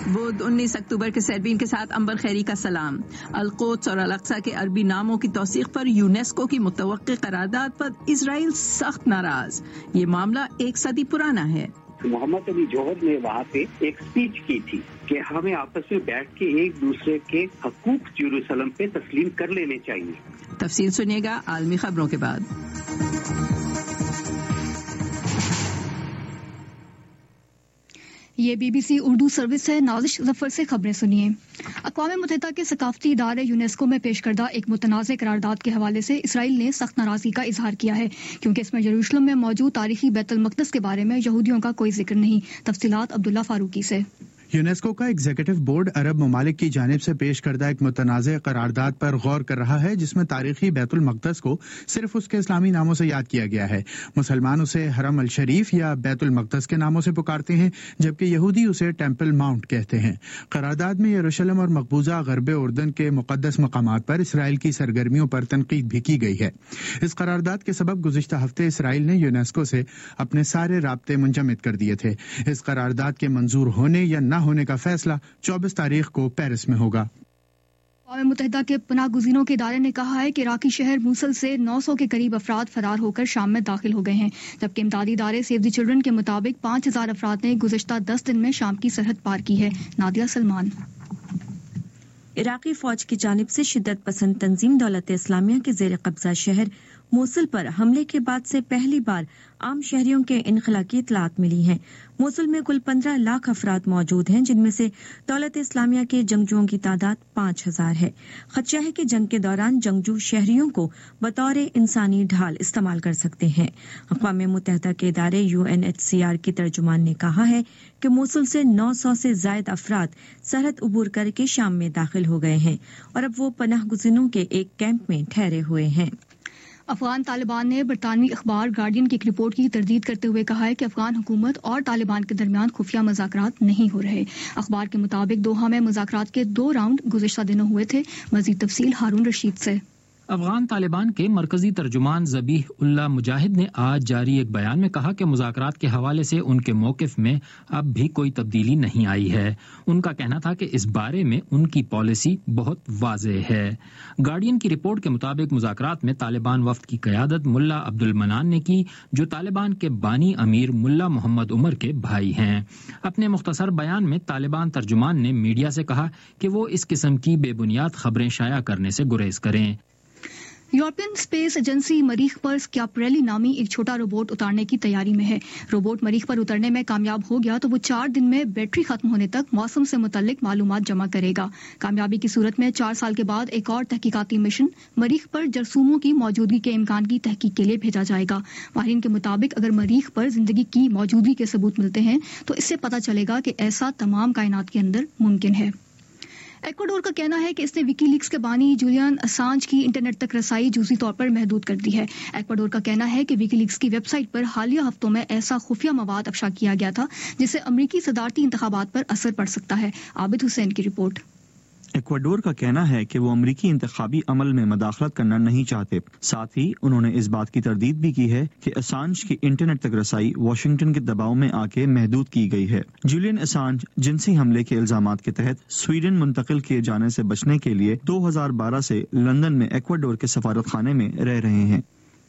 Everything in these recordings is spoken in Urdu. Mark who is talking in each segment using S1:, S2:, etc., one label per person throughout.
S1: بدھ 19 اکتوبر کے سربین کے ساتھ امبر خیری کا سلام. القدس اور الاقصی کے عربی ناموں کی توثیق پر یونیسکو کی متوقع قرارداد پر اسرائیل سخت ناراض. یہ معاملہ 1 صدی پرانا ہے.
S2: محمد علی جوہر نے وہاں پہ ایک اسپیچ کی تھی کہ ہمیں آپس میں بیٹھ کے ایک دوسرے کے حقوق یروشلم پہ تسلیم کر لینے چاہیے.
S1: تفصیل سنیے گا عالمی خبروں کے بعد.
S3: یہ BBC اردو سروس ہے. نازش ظفر سے خبریں سنیے. اقوام متحدہ کے ثقافتی ادارے یونیسکو میں پیش کردہ ایک متنازع قرارداد کے حوالے سے اسرائیل نے سخت ناراضگی کا اظہار کیا ہے کیونکہ اس میں یروشلم میں موجود تاریخی بیت المقدس کے بارے میں یہودیوں کا کوئی ذکر نہیں. تفصیلات عبداللہ فاروقی سے.
S4: یونیسکو کا ایگزیکٹو بورڈ عرب ممالک کی جانب سے پیش کردہ ایک متنازع قرارداد پر غور کر رہا ہے جس میں تاریخی بیت المقدس کو صرف اس کے اسلامی ناموں سے یاد کیا گیا ہے. مسلمان اسے حرم الشریف یا بیت المقدس کے ناموں سے پکارتے ہیں جبکہ یہودی اسے ٹیمپل ماؤنٹ کہتے ہیں. قرارداد میں یروشلم اور مقبوضہ غرب اردن کے مقدس مقامات پر اسرائیل کی سرگرمیوں پر تنقید بھی کی گئی ہے. اس قرارداد کے سبب گزشتہ ہفتے اسرائیل نے یونیسکو سے اپنے سارے رابطے منجمد کر دیے تھے. اس قرارداد کے منظور ہونے یا نہ ہونے کا فیصلہ 24 تاریخ کو پیرس میں ہوگا.
S3: اقوام متحدہ کے پناہ گزینوں کے ادارے نے کہا ہے کہ عراقی شہر موصل سے 900 کے قریب افراد فرار ہو کر شام میں داخل ہو گئے ہیں جبکہ امدادی ادارے سیو دی چلڈرن کے مطابق 5000 افراد نے گزشتہ 10 دن میں شام کی سرحد پار کی ہے. نادیہ سلمان.
S5: عراقی فوج کی جانب سے شدت پسند تنظیم دولت اسلامیہ کے زیر قبضہ شہر موصل پر حملے کے بعد سے پہلی بار عام شہریوں کے انخلا کی اطلاعات ملی ہیں. موصل میں کل 15 لاکھ افراد موجود ہیں جن میں سے دولت اسلامیہ کے جنگجوؤں کی تعداد 5000 ہے. خدشہ ہے کہ جنگ کے دوران جنگجو شہریوں کو بطور انسانی ڈھال استعمال کر سکتے ہیں. اقوام متحدہ کے ادارے UNHCR کی ترجمان نے کہا ہے کہ موصل سے 900 سے زائد افراد سرحد عبور کر کے شام میں داخل ہو گئے ہیں اور اب وہ پناہ گزینوں کے ایک کیمپ میں ٹھہرے ہوئے ہیں.
S3: افغان طالبان نے برطانوی اخبار گارڈین کی ایک رپورٹ کی تردید کرتے ہوئے کہا ہے کہ افغان حکومت اور طالبان کے درمیان خفیہ مذاکرات نہیں ہو رہے. اخبار کے مطابق دوحہ میں مذاکرات کے 2 راؤنڈ گزشتہ دنوں ہوئے تھے. مزید تفصیل ہارون رشید سے.
S6: افغان طالبان کے مرکزی ترجمان ذبیح اللہ مجاہد نے آج جاری ایک بیان میں کہا کہ مذاکرات کے حوالے سے ان کے موقف میں اب بھی کوئی تبدیلی نہیں آئی ہے. ان کا کہنا تھا کہ اس بارے میں ان کی پالیسی بہت واضح ہے. گارڈین کی رپورٹ کے مطابق مذاکرات میں طالبان وفد کی قیادت ملا عبد المنان نے کی جو طالبان کے بانی امیر ملا محمد عمر کے بھائی ہیں. اپنے مختصر بیان میں طالبان ترجمان نے میڈیا سے کہا کہ وہ اس قسم کی بے بنیاد خبریں شائع کرنے سے گریز کریں.
S3: یورپین اسپیس ایجنسی مریخ پر اسکیاپریلی نامی ایک چھوٹا روبوٹ اتارنے کی تیاری میں ہے. روبوٹ مریخ پر اترنے میں کامیاب ہو گیا تو وہ 4 دن میں بیٹری ختم ہونے تک موسم سے متعلق معلومات جمع کرے گا. کامیابی کی صورت میں 4 سال کے بعد ایک اور تحقیقاتی مشن مریخ پر جرثوموں کی موجودگی کے امکان کی تحقیق کے لیے بھیجا جائے گا. ماہرین کے مطابق اگر مریخ پر زندگی کی موجودگی کے ثبوت ملتے ہیں تو اس سے پتہ چلے گا کہ ایسا تمام کائنات کے اندر ممکن ہے. ایکواڈور کا کہنا ہے کہ اس نے وکی لیکس کے بانی جولین اسانج کی انٹرنیٹ تک رسائی جزوی طور پر محدود کر دی ہے. ایکواڈور کا کہنا ہے کہ وکی لیکس کی ویب سائٹ پر حالیہ ہفتوں میں ایسا خفیہ مواد افشا کیا گیا تھا جس سے امریکی صدارتی انتخابات پر اثر پڑ سکتا ہے. عابد حسین کی رپورٹ.
S7: ایکواڈور کا کہنا ہے کہ وہ امریکی انتخابی عمل میں مداخلت کرنا نہیں چاہتے. ساتھ ہی انہوں نے اس بات کی تردید بھی کی ہے کہ اسانج کی انٹرنیٹ تک رسائی واشنگٹن کے دباؤ میں آ کے محدود کی گئی ہے. جولین اسانج جنسی حملے کے الزامات کے تحت سویڈن منتقل کیے جانے سے بچنے کے لیے 2012 سے لندن میں ایکواڈور کے سفارت خانے میں رہ رہے ہیں.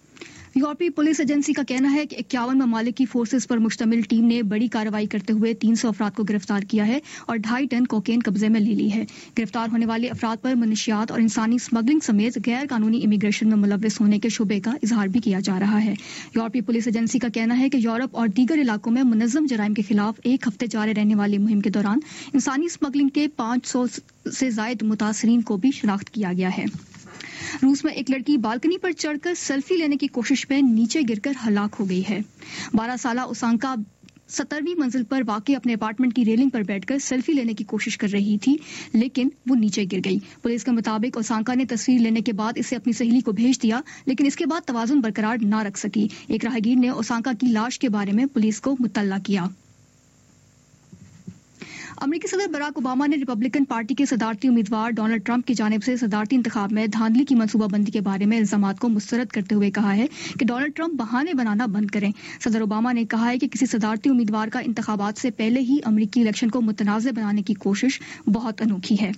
S3: یورپی پولیس ایجنسی کا کہنا ہے کہ 51 ممالک کی فورسز پر مشتمل ٹیم نے بڑی کارروائی کرتے ہوئے 300 افراد کو گرفتار کیا ہے اور 2.5 ٹن کوکین قبضے میں لے لی ہے. گرفتار ہونے والے افراد پر منشیات اور انسانی اسمگلنگ سمیت غیر قانونی امیگریشن میں ملوث ہونے کے شبے کا اظہار بھی کیا جا رہا ہے. یورپی پولیس ایجنسی کا کہنا ہے کہ یورپ اور دیگر علاقوں میں منظم جرائم کے خلاف ایک ہفتے جاری رہنے والی مہم کے دوران انسانی اسمگلنگ کے 500 سے زائد متاثرین کو بھی شناخت کیا گیا ہے. روس میں ایک لڑکی بالکنی پر چڑھ کر سیلفی لینے کی کوشش میں نیچے گر کر ہلاک ہو گئی ہے. 12 سالہ اوسانکا 70ویں منزل پر واقع اپنے اپارٹمنٹ کی ریلنگ پر بیٹھ کر سیلفی لینے کی کوشش کر رہی تھی لیکن وہ نیچے گر گئی. پولیس کے مطابق اوسانکا نے تصویر لینے کے بعد اسے اپنی سہیلی کو بھیج دیا لیکن اس کے بعد توازن برقرار نہ رکھ سکی. ایک راہگیر نے اوسانکا کی لاش کے بارے میں پولیس کو مطلع کیا. अमरीकी सदर बराक ओबामा ने रिपब्लिकन पार्टी के सदारती उम्मीदवार डोनाल्ड ट्रंप की जानिब से सदारती इंतखाब में धांधली की मनसूबाबंदी के बारे में इल्जामात को मुस्तरद करते हुए कहा है कि डोनाल्ड ट्रंप बहाने बनाना बंद करें। सदर ओबामा ने कहा है कि किसी सदारती उम्मीदवार का इंतखाबात से पहले ही अमरीकी इलेक्शन को मुतनाज़ बनाने की कोशिश बहुत अनोखी है।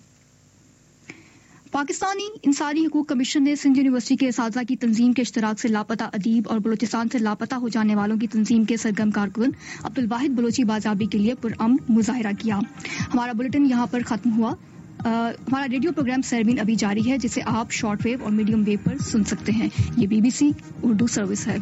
S3: पाकिस्तानी इंसानी हकूक कमीशन ने सिंध यूनिवर्सिटी के असातिज़ा की तंजीम के इश्तराक से लापता अदीब और बलूचिस्तान से लापता हो जाने वालों की तंजीम के सरगर्म कारकुन अब्दुल वाहिद बलोची बाज़ाबी के लिए पुरअमन मुजाहिरा किया। हमारा बुलेटिन यहाँ पर ख़त्म हुआ। हमारा रेडियो प्रोग्राम सरमीन अभी जारी है, जिसे आप शॉर्ट वेव और मीडियम वेव पर सुन सकते हैं। ये BBC उर्दू सर्विस है।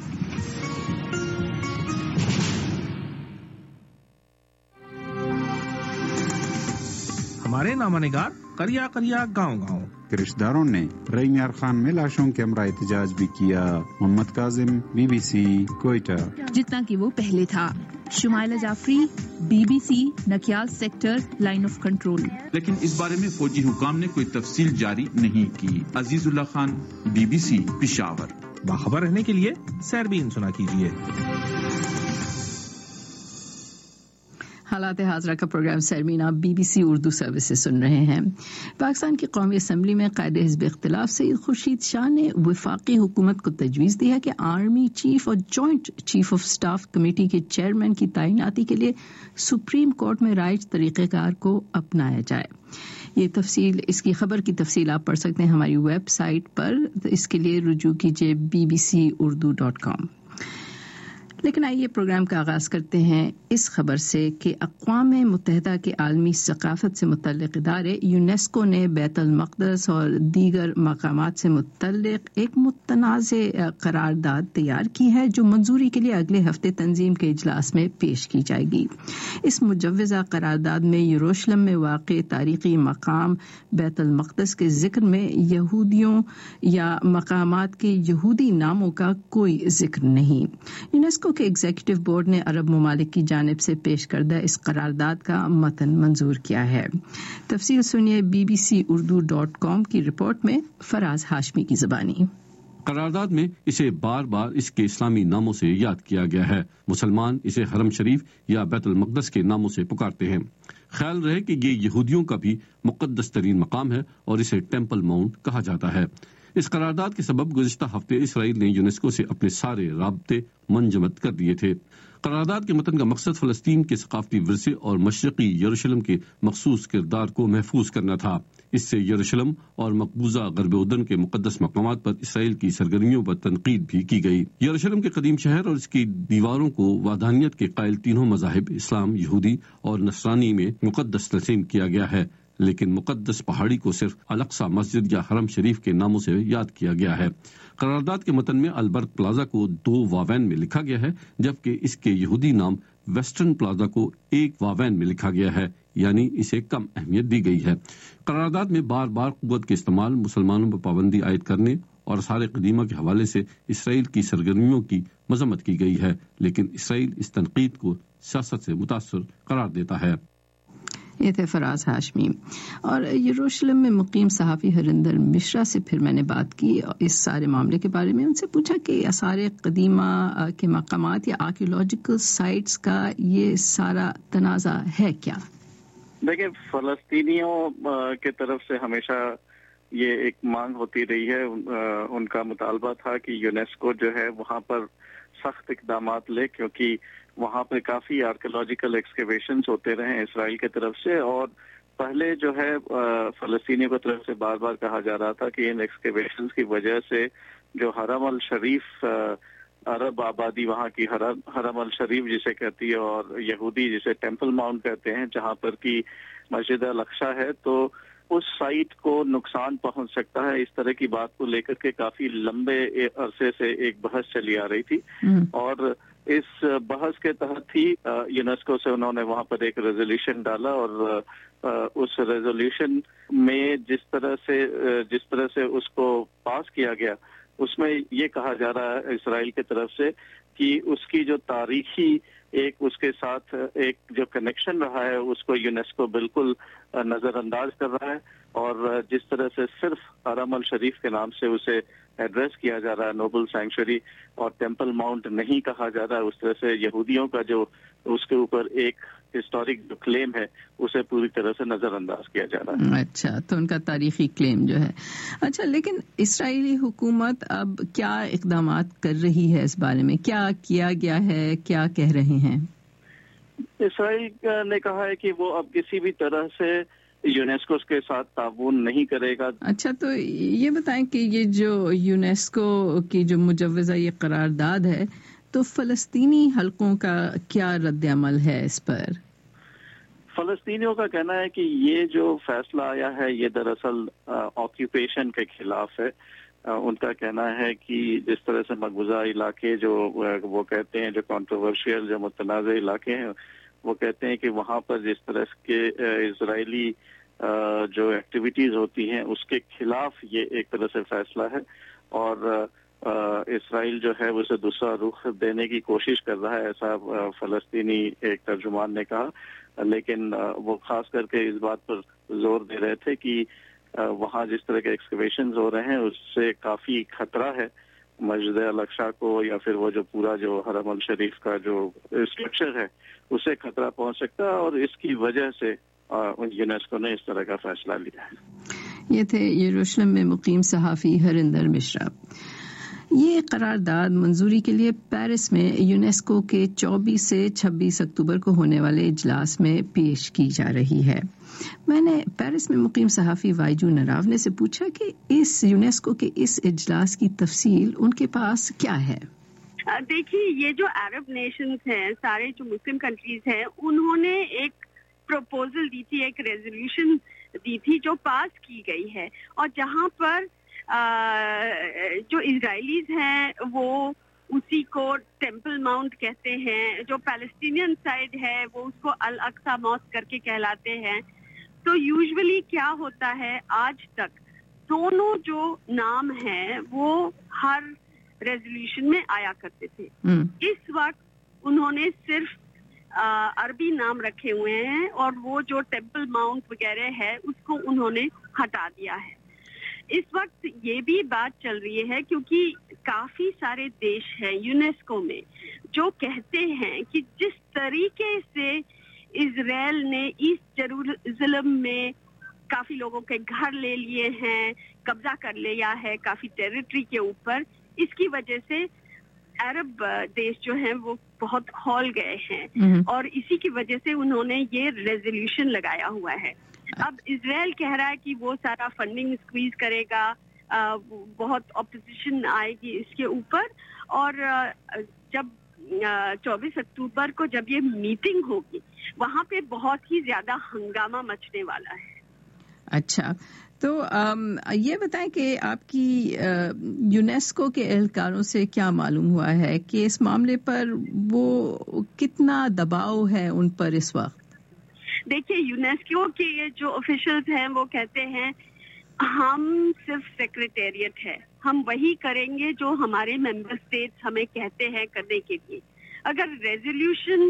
S8: हमारे नामानिगार करिया करिया गाँव
S9: रिश्तेदारों ने रईमियार खान में लाशों के हमरा एहतजाज भी किया। मोहम्मद काजिम, BBC कोयटा।
S10: जितना कि वो पहले था। Shumaila Jafri, BBC Nakyal sector line of control.
S11: लेकिन इस बारे में फौजी हुकाम ने कोई तफसील जारी नहीं की। अजीजुल्लाह खान, BBC पिशावर।
S8: बाखबर रहने के लिए सरबीन सुना कीजिए।
S1: हालात हाजरा का प्रोग्राम सरमीना BBC उर्दू सर्विस से सुन रहे हैं। पाकिस्तान की कौमी असम्बली में कायदे हिज़्ब इख्तिलाफ सईद खुर्शीद शाह ने वफाकी हुकूमत को तजवीज़ दी है कि आर्मी चीफ और joint chief of staff committee के चेयरमैन की तैनाती के लिए सुप्रीम कोर्ट में राइज तरीक़ेकार को अपनाया जाए। ये तफसील, इसकी खबर की तफसील आप पढ़ सकते हैं हमारी वेबसाइट पर। इसके लिए रुजू कीजिए bbcurdu.com। लेकिन आइए प्रोग्राम का आगाज़ करते हैं इस खबर से कि अक़वाम मुत्तहिदा के आलमी सकाफ़त से मुतल्लिक़ इदारे यूनेस्को ने बैतुल मक़दस और दीगर मकामात से मुतल्लिक़ एक मुतनाज़े करारदाद तैयार की है, जो मंजूरी के लिए अगले हफ्ते तंजीम के इजलास में पेश की जाएगी। इस मुजव्वज़ा करारदाद में यरूशलेम में वाक़ तारीख़ी मकाम बैतुल मक़दस के ज़िक्र में यहूदियों या मकामात के यहूदी नामों का कोई ज़िक्र नहीं। यूनेस्को के एग्जीक्यूटिव बोर्ड ने अरब ममालिक की जानिब से पेश करदा इस करारदाद का मतन मंजूर किया है। तफसील सुनिए bbcurdu.com की रिपोर्ट में फराज हाशमी की ज़बानी।
S12: करारदाद में इसे बार बार इसके इस्लामी नामों से याद किया गया है। मुसलमान इसे हरम शरीफ या बैतुल मक़दस के नामों से पुकारते हैं। ख्याल रहे कि ये यहूदियों का भी मुक़द्दस तरीन मकाम है और इसे टेम्पल माउंट कहा जाता है। इस करारदाद के सबब गुज़िश्ता हफ्ते इसराइल ने यूनेस्को से अपने सारे राब्ते मंजमद कर दिए थे। करारदाद के मतन का मकसद फ़लस्तीन के सकाफती विरसे और मशरक़ी यरूशलेम के मखसूस किरदार को महफूज करना था। इससे यरूशलेम और मकबूजा गरब उर्दन के मुक़द्दस मकामात पर इसराइल की सरगर्मियों पर तनकीद भी की गई। यरूशलेम के कदीम शहर और इसकी दीवारों को वादानियत के कायल तीनों मज़ाहिब इस्लाम, यहूदी और नसरानी में मुक़द्दस तस्लीम किया गया है, लेकिन मुक़द्दस पहाड़ी को सिर्फ अल-अक़सा मस्जिद या हरम शरीफ के नामों से याद किया गया है। करारदाद के मतन में अलबर्ग प्लाजा को 2 वावैन में लिखा गया है, जबकि इसके यहूदी नाम वेस्टर्न प्लाजा को 1 वावैन में लिखा गया है, यानी इसे कम अहमियत दी गई है। करारदाद में बार बार कुव्वत के इस्तेमाल, मुसलमानों पर पाबंदी आयद करने और आसार क़दीमा के हवाले से इसराइल की सरगर्मियों की मजम्मत की गई है, लेकिन इसराइल इस तनकीद को सियासत से मुतासर करार देता है।
S1: ये थे फराज हाशमी। और यरूशलेम में मुकीम सहाफ़ी हरिंदर मिश्रा से फिर मैंने बात की इस सारे मामले के बारे में। उनसे पूछा कि आसार क़दीमा के मकामात या आर्कियोलॉजिकल साइट्स का ये सारा तनाज़ा है क्या?
S13: देखिए, फ़लस्तीनियों के तरफ से हमेशा ये एक मांग होती रही है। उनका मुतालबा था कि यूनेस्को जो है वहाँ पर सख्त इक़दामात ले, क्योंकि वहाँ पे काफ़ी आर्कियोलॉजिकल एक्सकेवेशंस होते रहे इसराइल की तरफ से। और पहले जो है फ़लस्तीनियों की तरफ से बार बार कहा जा रहा था कि इन एक्सकेवेशंस की वजह से जो हरम अल शरीफ, अरब आबादी वहाँ की हरम अल शरीफ जिसे कहती है और यहूदी जिसे टेम्पल माउंट कहते हैं, जहाँ पर की मस्जिद अल-अक़सा है, तो उस साइट को नुकसान पहुंच सकता है। इस तरह की बात को लेकर के काफी लंबे अरसे से एक बहस चली आ रही थी और इस बहस के तहत ही यूनेस्को से उन्होंने वहां पर एक रेजोल्यूशन डाला और उस रेजोल्यूशन में जिस तरह से उसको पास किया गया, उसमें ये कहा जा रहा है इसराइल की तरफ से कि उसकी जो तारीखी एक उसके साथ एक जो कनेक्शन रहा है उसको यूनेस्को बिल्कुल नजरअंदाज कर रहा है और जिस तरह से सिर्फ हरम अल शरीफ के नाम से उसे एड्रेस किया जा रहा है, नोबल सैंक्चुरी और टेम्पल माउंट नहीं कहा जा रहा है, उस तरह से यहूदियों का जो उसके ऊपर एक ہسٹورک جو کلیم ہے اسے پوری طرح سے نظر انداز کیا جا رہا ہے.
S1: اچھا، تو ان کا تاریخی کلیم جو ہے. اچھا، لیکن اسرائیلی حکومت اب کیا اقدامات کر رہی ہے اس بارے میں؟ کیا کیا گیا ہے؟ کیا کہہ رہے ہیں؟
S13: اسرائیل نے کہا ہے کہ وہ اب کسی بھی طرح سے یونیسکو کے ساتھ تعاون نہیں کرے گا.
S1: اچھا، تو یہ بتائیں کہ یہ جو یونیسکو کی جو مجوزہ یہ قرارداد ہے، تو فلسطینی حلقوں کا کیا رد عمل ہے اس پر؟
S13: فلسطینیوں کا کہنا ہے کہ یہ جو فیصلہ آیا ہے یہ دراصل آکیوپیشن کے خلاف ہے. ان کا کہنا ہے کہ جس طرح سے مقبوضہ علاقے جو وہ کہتے ہیں جو کنٹروورشیل جو متنازع علاقے ہیں، وہ کہتے ہیں کہ وہاں پر جس طرح کے اسرائیلی جو ایکٹیویٹیز ہوتی ہیں اس کے خلاف یہ ایک طرح سے فیصلہ ہے، اور اسرائیل جو ہے اسے دوسرا رخ دینے کی کوشش کر رہا ہے، ایسا فلسطینی ایک ترجمان نے کہا. لیکن وہ خاص کر کے اس بات پر زور دے رہے تھے کہ وہاں جس طرح کے ایکسکیویشنز ہو رہے ہیں اس سے کافی خطرہ ہے مسجد الاقصی کو، یا پھر وہ جو پورا جو حرم الشریف کا جو اسٹرکچر ہے اسے خطرہ پہنچ سکتا ہے، اور اس کی وجہ سے یونیسکو نے اس طرح کا فیصلہ لیا ہے.
S1: یہ تھے یروشلم میں مقیم صحافی ہریندر مشرا. یہ قرارداد منظوری کے لیے پیرس میں یونیسکو کے 24 سے 26 اکتوبر کو ہونے والے اجلاس میں پیش کی جا رہی ہے. میں نے پیرس میں مقیم صحافی وائجو نراونے سے پوچھا کہ اس یونیسکو کے اس اجلاس کی تفصیل ان کے پاس کیا ہے.
S14: دیکھیے، یہ جو عرب نیشنز ہیں، سارے جو مسلم کنٹریز ہیں، انہوں نے ایک پروپوزل دی تھی، ایک ریزولوشن دی تھی جو پاس کی گئی ہے، اور جہاں پر جو اسرائیلیز ہیں وہ اسی کو ٹیمپل ماؤنٹ کہتے ہیں، جو پیلسٹینین سائڈ ہے وہ اس کو الاقصی ماسک کر کے کہلاتے ہیں. تو یوزولی کیا ہوتا ہے، آج تک دونوں جو نام ہیں وہ ہر ریزولوشن میں آیا کرتے تھے. اس وقت انہوں نے صرف عربی نام رکھے ہوئے ہیں، اور وہ جو ٹیمپل ماؤنٹ وغیرہ ہے اس کو انہوں نے ہٹا دیا ہے. اس وقت یہ بھی بات چل رہی ہے کیونکہ کافی سارے دیش ہیں یونیسکو میں جو کہتے ہیں کہ جس طریقے سے اسرائیل نے ایسٹ جیروسلم میں کافی لوگوں کے گھر لے لیے ہیں، قبضہ کر لیا ہے کافی ٹیریٹری کے اوپر، اس کی وجہ سے عرب دیش جو ہیں وہ بہت کھول گئے ہیں، اور اسی کی وجہ سے انہوں نے یہ ریزولوشن لگایا ہوا ہے. اب اسرائیل کہہ رہا ہے کہ وہ سارا فنڈنگ اسکویز کرے گا، بہت اپوزیشن آئے گی اس کے اوپر، اور جب 24 اکتوبر کو جب یہ میٹنگ ہوگی وہاں پہ بہت ہی زیادہ ہنگامہ مچنے والا ہے.
S1: اچھا، تو یہ بتائیں کہ آپ کی یونیسکو کے اہلکاروں سے کیا معلوم ہوا ہے کہ اس معاملے پر وہ کتنا دباؤ ہے ان پر اس وقت؟
S14: دیکھیے، یونیسکو کے جو آفیشلز ہیں وہ کہتے ہیں ہم صرف سیکریٹریٹ ہے، ہم وہی کریں گے جو ہمارے ممبر اسٹیٹس ہمیں کہتے ہیں کرنے کے لیے. اگر ریزولوشن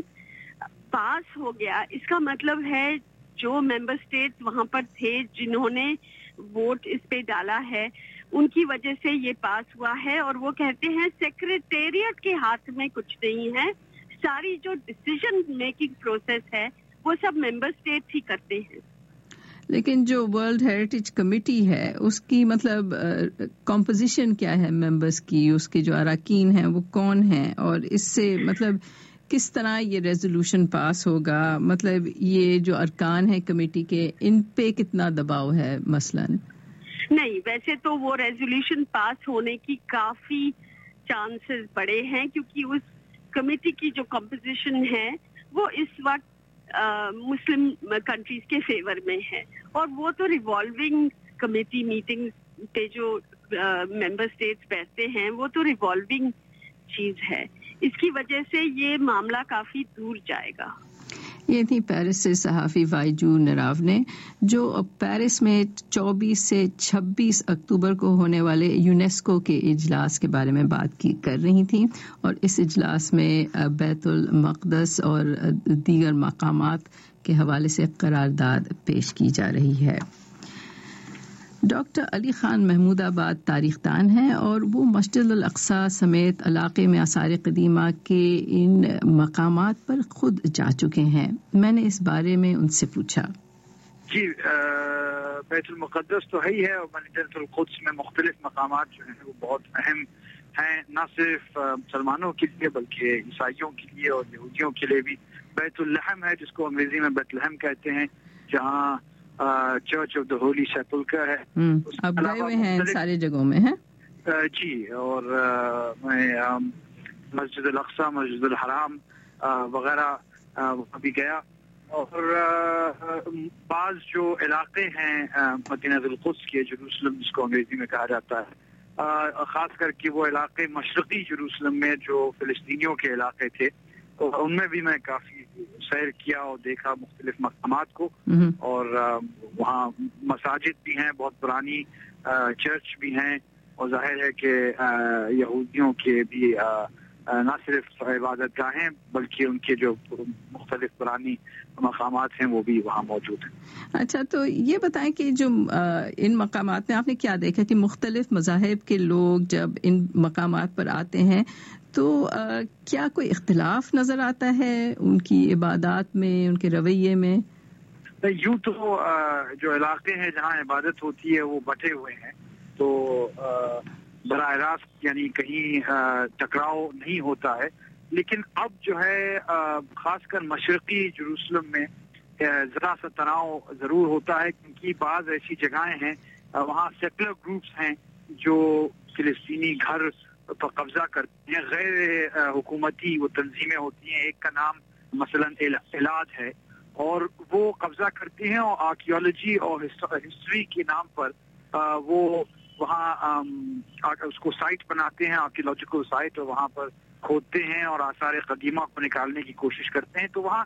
S14: پاس ہو گیا اس کا مطلب ہے جو ممبر اسٹیٹس وہاں پر تھے جنہوں نے ووٹ اس پہ ڈالا ہے ان کی وجہ سے یہ پاس ہوا ہے، اور وہ کہتے ہیں سیکریٹریٹ کے ہاتھ میں کچھ نہیں ہے، ساری جو ڈیسیژن میکنگ پروسیس ہے وہ سب ممبر اسٹیٹس ہی کرتے ہیں.
S1: لیکن جو ورلڈ ہیریٹیج کمیٹی ہے اس کی مطلب کمپوزیشن کیا ہے ممبرز کی، اس کے جو اراکین ہیں وہ کون ہیں، اور اس سے مطلب کس طرح یہ ریزولوشن پاس ہوگا؟ مطلب یہ جو ارکان ہیں کمیٹی کے ان پہ کتنا دباؤ ہے مثلاً؟
S14: نہیں، ویسے تو وہ ریزولوشن پاس ہونے کی کافی چانسز بڑے ہیں کیونکہ اس کمیٹی کی جو کمپوزیشن ہے وہ اس وقت مسلم کنٹریز کے فیور میں ہے، اور وہ تو ریوالونگ کمیٹی میٹنگ پہ جو ممبر اسٹیٹس بیٹھتے ہیں وہ تو ریوالونگ چیز ہے، اس کی وجہ سے یہ معاملہ کافی دور جائے گا.
S1: یہ تھی پیرس سے صحافی وائجو نراونے جو پیرس میں 24 سے 26 اکتوبر کو ہونے والے یونیسکو کے اجلاس کے بارے میں بات کر رہی تھیں، اور اس اجلاس میں بیت المقدس اور دیگر مقامات کے حوالے سے قرارداد پیش کی جا رہی ہے. ڈاکٹر علی خان محمود آباد تاریخ دان ہیں اور وہ مسجد الاقصی سمیت علاقے میں آثار قدیمہ کے ان مقامات پر خود جا چکے ہیں. میں نے اس بارے میں ان سے پوچھا.
S15: جی بیت المقدس تو ہے ہی ہے اور مدینہ القدس میں مختلف مقامات جو ہیں وہ بہت اہم ہیں، نہ صرف مسلمانوں کے لیے بلکہ عیسائیوں کے لیے اور یہودیوں کے لیے بھی. بیت اللحم ہے جس کو انگریزی میں بیت لحم کہتے ہیں، جہاں church of the Holy Sepulchre ہے.
S1: اب گئے ہوئے ہیں سارے جگہوں میں ہیں.
S15: جی، اور میں مسجد الاقصی، مسجد الحرام وغیرہ ابھی گیا. اور بعض جو علاقے ہیں مدینہ القدس کے، جیروسلم جس کو انگریزی میں کہا جاتا ہے، خاص کر کے وہ علاقے مشرقی جیروسلم میں جو فلسطینیوں کے علاقے تھے، تو ان میں بھی میں کافی سیر کیا اور دیکھا مختلف مقامات کو. اور وہاں مساجد بھی ہیں، بہت پرانی چرچ بھی ہیں، اور ظاہر ہے کہ یہودیوں کے بھی نہ صرف عبادت گاہیں بلکہ ان کے جو مختلف پرانی مقامات ہیں وہ بھی وہاں موجود ہیں.
S1: اچھا، تو یہ بتائیں کہ جو ان مقامات میں آپ نے کیا دیکھا کہ مختلف مذاہب کے لوگ جب ان مقامات پر آتے ہیں تو کیا کوئی اختلاف نظر آتا ہے ان کی عبادات میں، ان کے رویے میں؟
S15: یوں تو جو علاقے ہیں جہاں عبادت ہوتی ہے وہ بٹے ہوئے ہیں، تو براہ راست یعنی کہیں ٹکراؤ نہیں ہوتا ہے. لیکن اب جو ہے خاص کر مشرقی جیروسلم میں ذرا سا تناؤ ضرور ہوتا ہے، کیونکہ بعض ایسی جگہیں ہیں وہاں سیکولر گروپس ہیں جو فلسطینی گھر پر قبضہ کرتے ہیں. غیر حکومتی وہ تنظیمیں ہوتی ہیں، ایک کا نام مثلا الاد ہے، اور وہ قبضہ کرتے ہیں اور آرکیولوجی اور ہسٹری کے نام پر وہ وہاں اس کو سائٹ بناتے ہیں، آرکیولوجیکل سائٹ، اور وہاں پر کھودتے ہیں اور آثار قدیمہ کو نکالنے کی کوشش کرتے ہیں. تو وہاں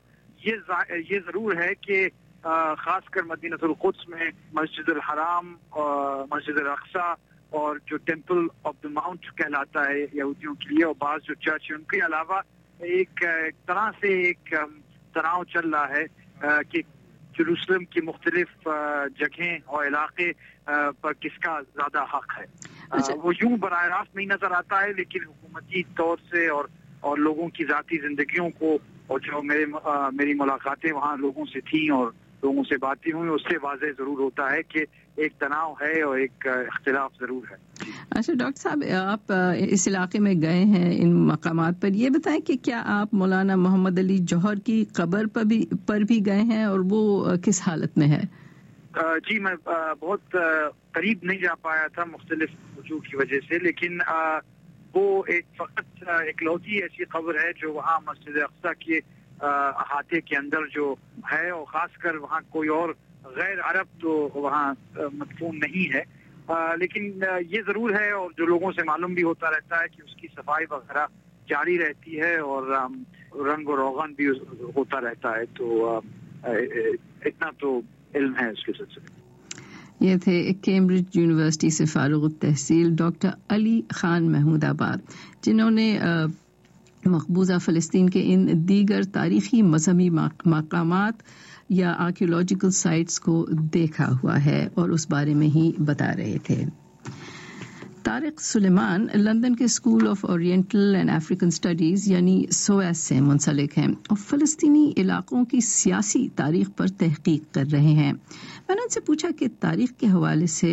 S15: یہ ضرور ہے کہ خاص کر مدینہ القدس میں مسجد الحرام، مسجد الاقصی اور جو ٹیمپل آف دا ماؤنٹ کہلاتا ہے یہودیوں کے لیے، اور بعض جو چرچ ہیں ان کے علاوہ ایک طرح سے ایک تناؤ چل رہا ہے کہ جیروسلم کی مختلف جگہیں اور علاقے پر کس کا زیادہ حق ہے. وہ یوں براہ راست نہیں نظر آتا ہے، لیکن حکومتی طور سے اور لوگوں کی ذاتی زندگیوں کو، اور جو میری ملاقاتیں وہاں لوگوں سے تھیں اور لوگوں سے باتیں ہوئی، اس سے واضح ضرور ہوتا ہے کہ ایک تناؤ ہے اور ایک اختلاف ضرور ہے.
S1: اچھا ڈاکٹر صاحب، آپ اس علاقے میں گئے ہیں ان مقامات پر، یہ بتائیں کہ کیا آپ مولانا محمد علی جوہر کی قبر پر بھی گئے ہیں اور وہ کس حالت میں ہے؟
S15: جی، میں بہت قریب نہیں جا پایا تھا مختلف وجوہ کی وجہ سے، لیکن وہ فقط اکلوتی ایسی قبر ہے جو وہاں مسجد اقصی کے احاطے کے اندر جو ہے، اور خاص کر وہاں کوئی اور غیر عرب تو وہاں مدفون نہیں ہے. لیکن یہ ضرور ہے، اور جو لوگوں سے معلوم بھی ہوتا رہتا ہے کہ اس کی صفائی وغیرہ جاری رہتی ہے اور رنگ و روغن بھی ہوتا رہتا ہے. تو اتنا تو علم ہے اس کے سلسلے.
S1: یہ تھے کیمبرج یونیورسٹی سے فارغ التحصیل ڈاکٹر علی خان محمود آباد، جنہوں نے مقبوضہ فلسطین کے ان دیگر تاریخی مذہبی مقامات یا آرکیولوجیکل سائٹس کو دیکھا ہوا ہے اور اس بارے میں ہی بتا رہے تھے. طارق سلیمان لندن کے school of oriental and African studies یعنی سویس سے منسلک ہیں اور فلسطینی علاقوں کی سیاسی تاریخ پر تحقیق کر رہے ہیں. میں نے ان سے پوچھا کہ تاریخ کے حوالے سے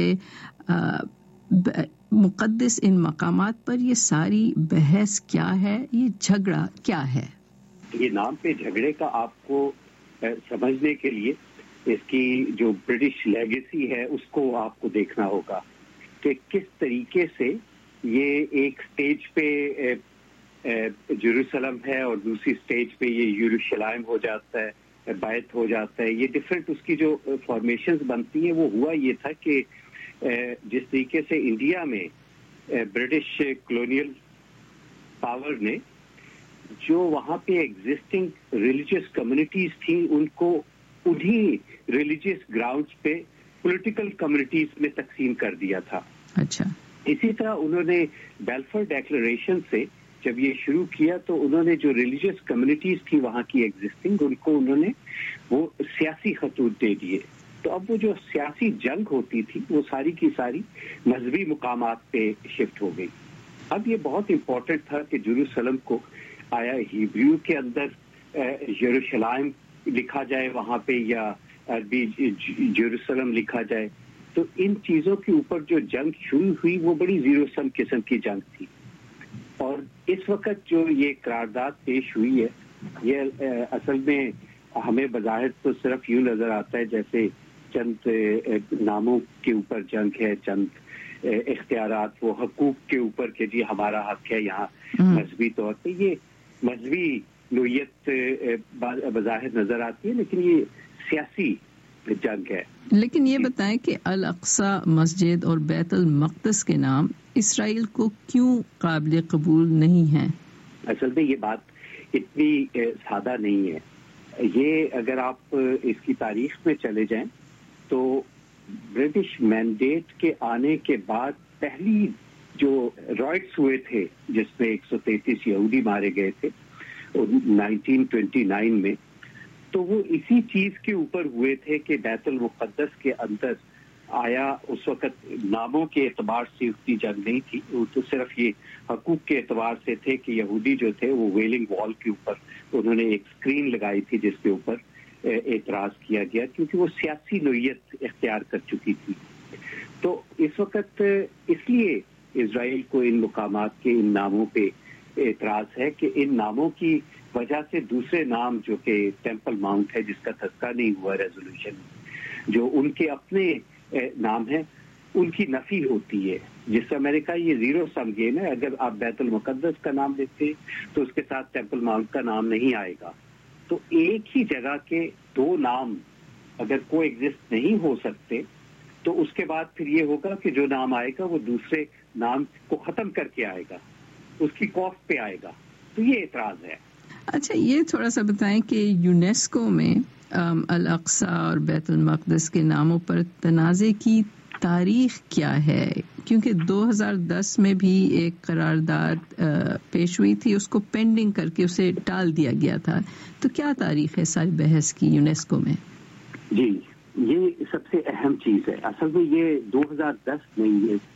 S1: مقدس ان مقامات پر یہ ساری بحث کیا ہے، یہ جھگڑا کیا ہے.
S2: یہ نام پہ جھگڑے کا آپ کو سمجھنے کے لیے اس کی جو برٹش لیگیسی ہے اس کو آپ کو دیکھنا ہوگا کہ کس طریقے سے یہ ایک سٹیج پہ جیروسلم ہے اور دوسری سٹیج پہ یہ یروشلم ہو جاتا ہے، بیت ہو جاتا ہے. یہ ڈفرینٹ اس کی جو فارمیشنز بنتی ہیں وہ ہوا یہ تھا کہ جس طریقے سے انڈیا میں برٹش کلونیل پاور نے جو وہاں پہ ایگزسٹنگ ریلیجیس کمیونٹیز تھیں ان کو انہی ریلیجیس گراؤنڈز پہ پولیٹیکل کمیونٹیز میں تقسیم کر دیا تھا.
S1: اچھا،
S2: اسی طرح انہوں نے بیلفور ڈیکلریشن سے جب یہ شروع کیا تو انہوں نے جو ریلیجیس کمیونٹیز تھی وہاں کی ایگزسٹنگ ان کو انہوں نے وہ سیاسی خطوط دے دیے تو اب وہ جو سیاسی جنگ ہوتی تھی وہ ساری کی ساری مذہبی مقامات پہ شفٹ ہو گئی. اب یہ بہت امپورٹنٹ تھا کہ جیروسلم کو آیا ہیبریو کے اندر یروشلائم لکھا جائے وہاں پہ یا عربی جیروسلم لکھا جائے. تو ان چیزوں کے اوپر جو جنگ شروع ہوئی وہ بڑی زیرو سم قسم کی جنگ تھی. اور اس وقت جو یہ قرارداد پیش ہوئی ہے یہ اصل میں ہمیں بظاہر تو صرف یوں نظر آتا ہے جیسے چند ناموں کے اوپر جنگ ہے, چند اختیارات وہ حقوق کے اوپر کہ جی ہمارا حق ہے یہاں مذہبی طور پہ. یہ مذہبی نوعیت بظاہر نظر آتی ہے لیکن یہ سیاسی جنگ ہے.
S1: لیکن یہ بتائیں کہ الاقصی مسجد اور بیت المقدس کے نام اسرائیل کو کیوں قابل قبول نہیں ہیں؟
S2: اصل میں یہ بات اتنی سادہ نہیں ہے. یہ اگر آپ اس کی تاریخ میں چلے جائیں تو برٹش مینڈیٹ کے آنے کے بعد پہلی جو رائٹس ہوئے تھے جس میں 133 یہودی مارے گئے تھے 1929 میں, تو وہ اسی چیز کے اوپر ہوئے تھے کہ بیت المقدس کے اندر آیا. اس وقت ناموں کے اعتبار سے اتنی جنگ نہیں تھی, وہ تو صرف یہ حقوق کے اعتبار سے تھے کہ یہودی جو تھے وہ ویلنگ وال کے اوپر انہوں نے ایک اسکرین لگائی تھی جس کے اوپر اعتراض کیا گیا کیونکہ وہ سیاسی نوعیت اختیار کر چکی تھی. تو اس وقت اس لیے اسرائیل کو ان مقامات کے ان ناموں پہ اعتراض ہے کہ ان ناموں کی وجہ سے دوسرے نام جو کہ ٹیمپل ماؤنٹ ہے جس کا تذکرہ نہیں ہوا ریزولوشن, جو ان کے اپنے نام ہیں ان کی نفی ہوتی ہے. جس امریکہ یہ زیرو سم گیم ہے, اگر آپ بیت المقدس کا نام لیتے ہیں تو اس کے ساتھ ٹیمپل ماؤنٹ کا نام نہیں آئے گا. تو ایک ہی جگہ کے دو نام اگر کو ایگزسٹ نہیں ہو سکتے تو اس کے بعد پھر یہ ہوگا کہ جو نام آئے گا وہ دوسرے نام کو ختم کر کے آئے گا, اس کی کاسٹ پہ آئے گا. تو یہ اعتراض ہے.
S1: اچھا, یہ تھوڑا سا بتائیں کہ یونیسکو میں الاقصی اور بیت المقدس کے ناموں پر تنازع کی تاریخ کیا ہے؟ کیونکہ 2010 میں بھی ایک قرارداد پیش ہوئی تھی, اس کو پینڈنگ کر کے اسے ٹال دیا گیا تھا. تو کیا تاریخ ہے ساری بحث کی یونیسکو میں؟
S2: جی, یہ سب سے اہم چیز ہے. اصل میں یہ 2010 نہیں ہے,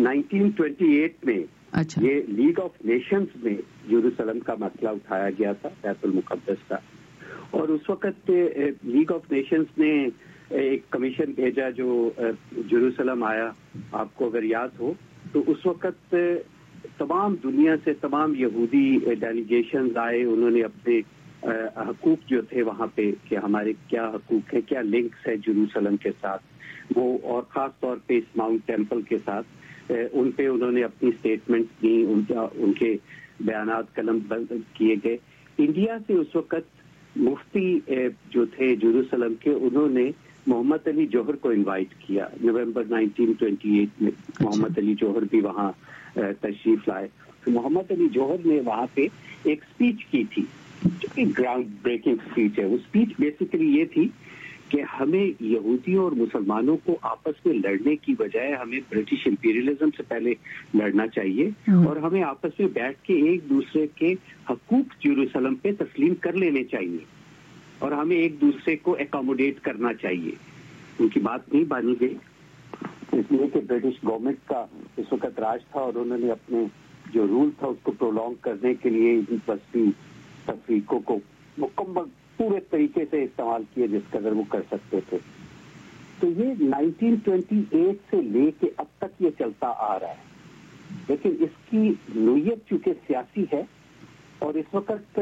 S2: 1928 میں یہ لیگ آف نیشنز میں یروشلم کا مسئلہ اٹھایا گیا تھا, بیت المقدس کا. اور اس وقت لیگ آف نیشنز نے ایک کمیشن بھیجا جو یروشلم آیا. آپ کو اگر یاد ہو تو اس وقت تمام دنیا سے تمام یہودی ڈیلیگیشنز آئے, انہوں نے اپنے حقوق جو تھے وہاں پہ کہ ہمارے کیا حقوق ہیں, کیا لنکس ہے یروشلم کے ساتھ, وہ اور خاص طور پہ اس ماؤنٹ ٹیمپل کے ساتھ ان پہ انہوں نے اپنی سٹیٹمنٹ دی, ان کے بیانات قلم بند کیے گئے. انڈیا سے اس وقت مفتی جو تھے یروشلم کے, انہوں نے محمد علی جوہر کو انوائٹ کیا نومبر 1928 میں. محمد علی جوہر بھی وہاں تشریف لائے. تو محمد علی جوہر نے وہاں پہ ایک اسپیچ کی تھی جو کہ گراؤنڈ بریکنگ اسپیچ ہے. وہ اسپیچ بیسیکلی یہ تھی کہ ہمیں یہودیوں اور مسلمانوں کو آپس میں لڑنے کی بجائے ہمیں برٹش امپیریلزم سے پہلے لڑنا چاہیے اور ہمیں آپس میں بیٹھ کے ایک دوسرے کے حقوق یروشلم پہ تسلیم کر لینے چاہیے اور ہمیں ایک دوسرے کو اکاموڈیٹ کرنا چاہیے. ان کی بات نہیں مانی گئی اس لیے کہ برٹش گورنمنٹ کا اس وقت راج تھا اور انہوں نے اپنے جو رول تھا اس کو پرولونگ کرنے کے لیے بستی تفریقوں کو مکمل پورے طریقے سے استعمال کیے جس قدر وہ کر سکتے تھے. تو یہ 1928 سے لے کے اب تک یہ چلتا آ رہا ہے, لیکن اس کی نوعیت چونکہ سیاسی ہے اور اس وقت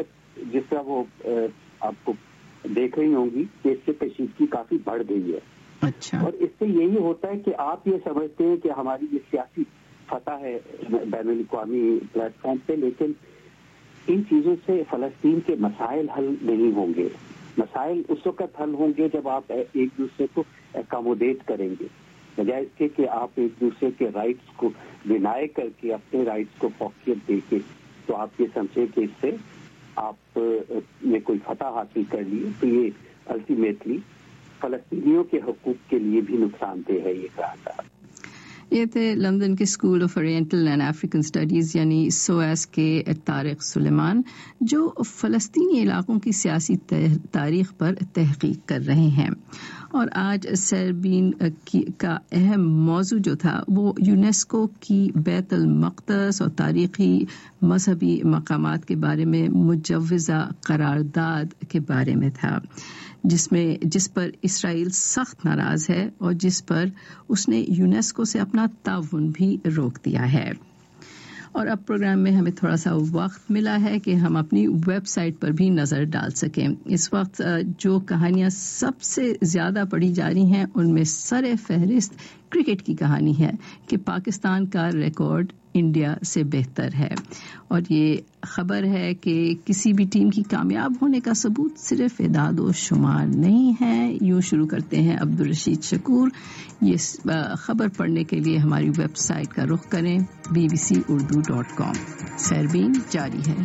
S2: جس طرح وہ آپ کو دیکھ رہی ہوں گی کہ اس سے کشیدگی کافی بڑھ گئی ہے.
S1: اچھا.
S2: اور اس سے یہی ہوتا ہے کہ آپ یہ سمجھتے ہیں کہ ہماری یہ سیاسی فتح ہے بین الاقوامی پلیٹ فارم پہ, لیکن ان چیزوں سے فلسطین کے مسائل حل نہیں ہوں گے. مسائل اس وقت حل ہوں گے جب آپ ایک دوسرے کو اکاموڈیٹ کریں گے, بجائے اس کے کہ آپ ایک دوسرے کے رائٹس کو ڈینائی کر کے اپنے رائٹس کو فوقیت دے کے تو آپ یہ سمجھے کہ اس سے آپ نے کوئی فتح حاصل کر لی. تو یہ الٹیمیٹلی فلسطینیوں کے حقوق کے لیے بھی نقصان دہ ہے یہ قرارداد.
S1: یہ تھے لندن کے school of oriental and African studies یعنی SOAS کے طارق سلیمان، جو فلسطینی علاقوں کی سیاسی تاریخ پر تحقیق کر رہے ہیں۔ اور آج سیربین کا اہم موضوع جو تھا وہ یونیسکو کی بیت المقدس اور تاریخی مذہبی مقامات کے بارے میں مجوزہ قرارداد کے بارے میں تھا، جس پر اسرائیل سخت ناراض ہے اور جس پر اس نے یونیسکو سے اپنا تعاون بھی روک دیا ہے۔ اور اب پروگرام میں ہمیں تھوڑا سا وقت ملا ہے کہ ہم اپنی ویب سائٹ پر بھی نظر ڈال سکیں۔ اس وقت جو کہانیاں سب سے زیادہ پڑھی جا رہی ہیں ان میں سر فہرست کرکٹ کی کہانی ہے کہ پاکستان کا ریکارڈ انڈیا سے بہتر ہے، اور یہ خبر ہے کہ کسی بھی ٹیم کی کامیاب ہونے کا ثبوت صرف اعداد و شمار نہیں ہے۔ یوں شروع کرتے ہیں عبدالرشید شکور۔ یہ خبر پڑھنے کے لیے ہماری ویب سائٹ کا رخ کریں bbcurdu.com۔ سیربین جاری ہے۔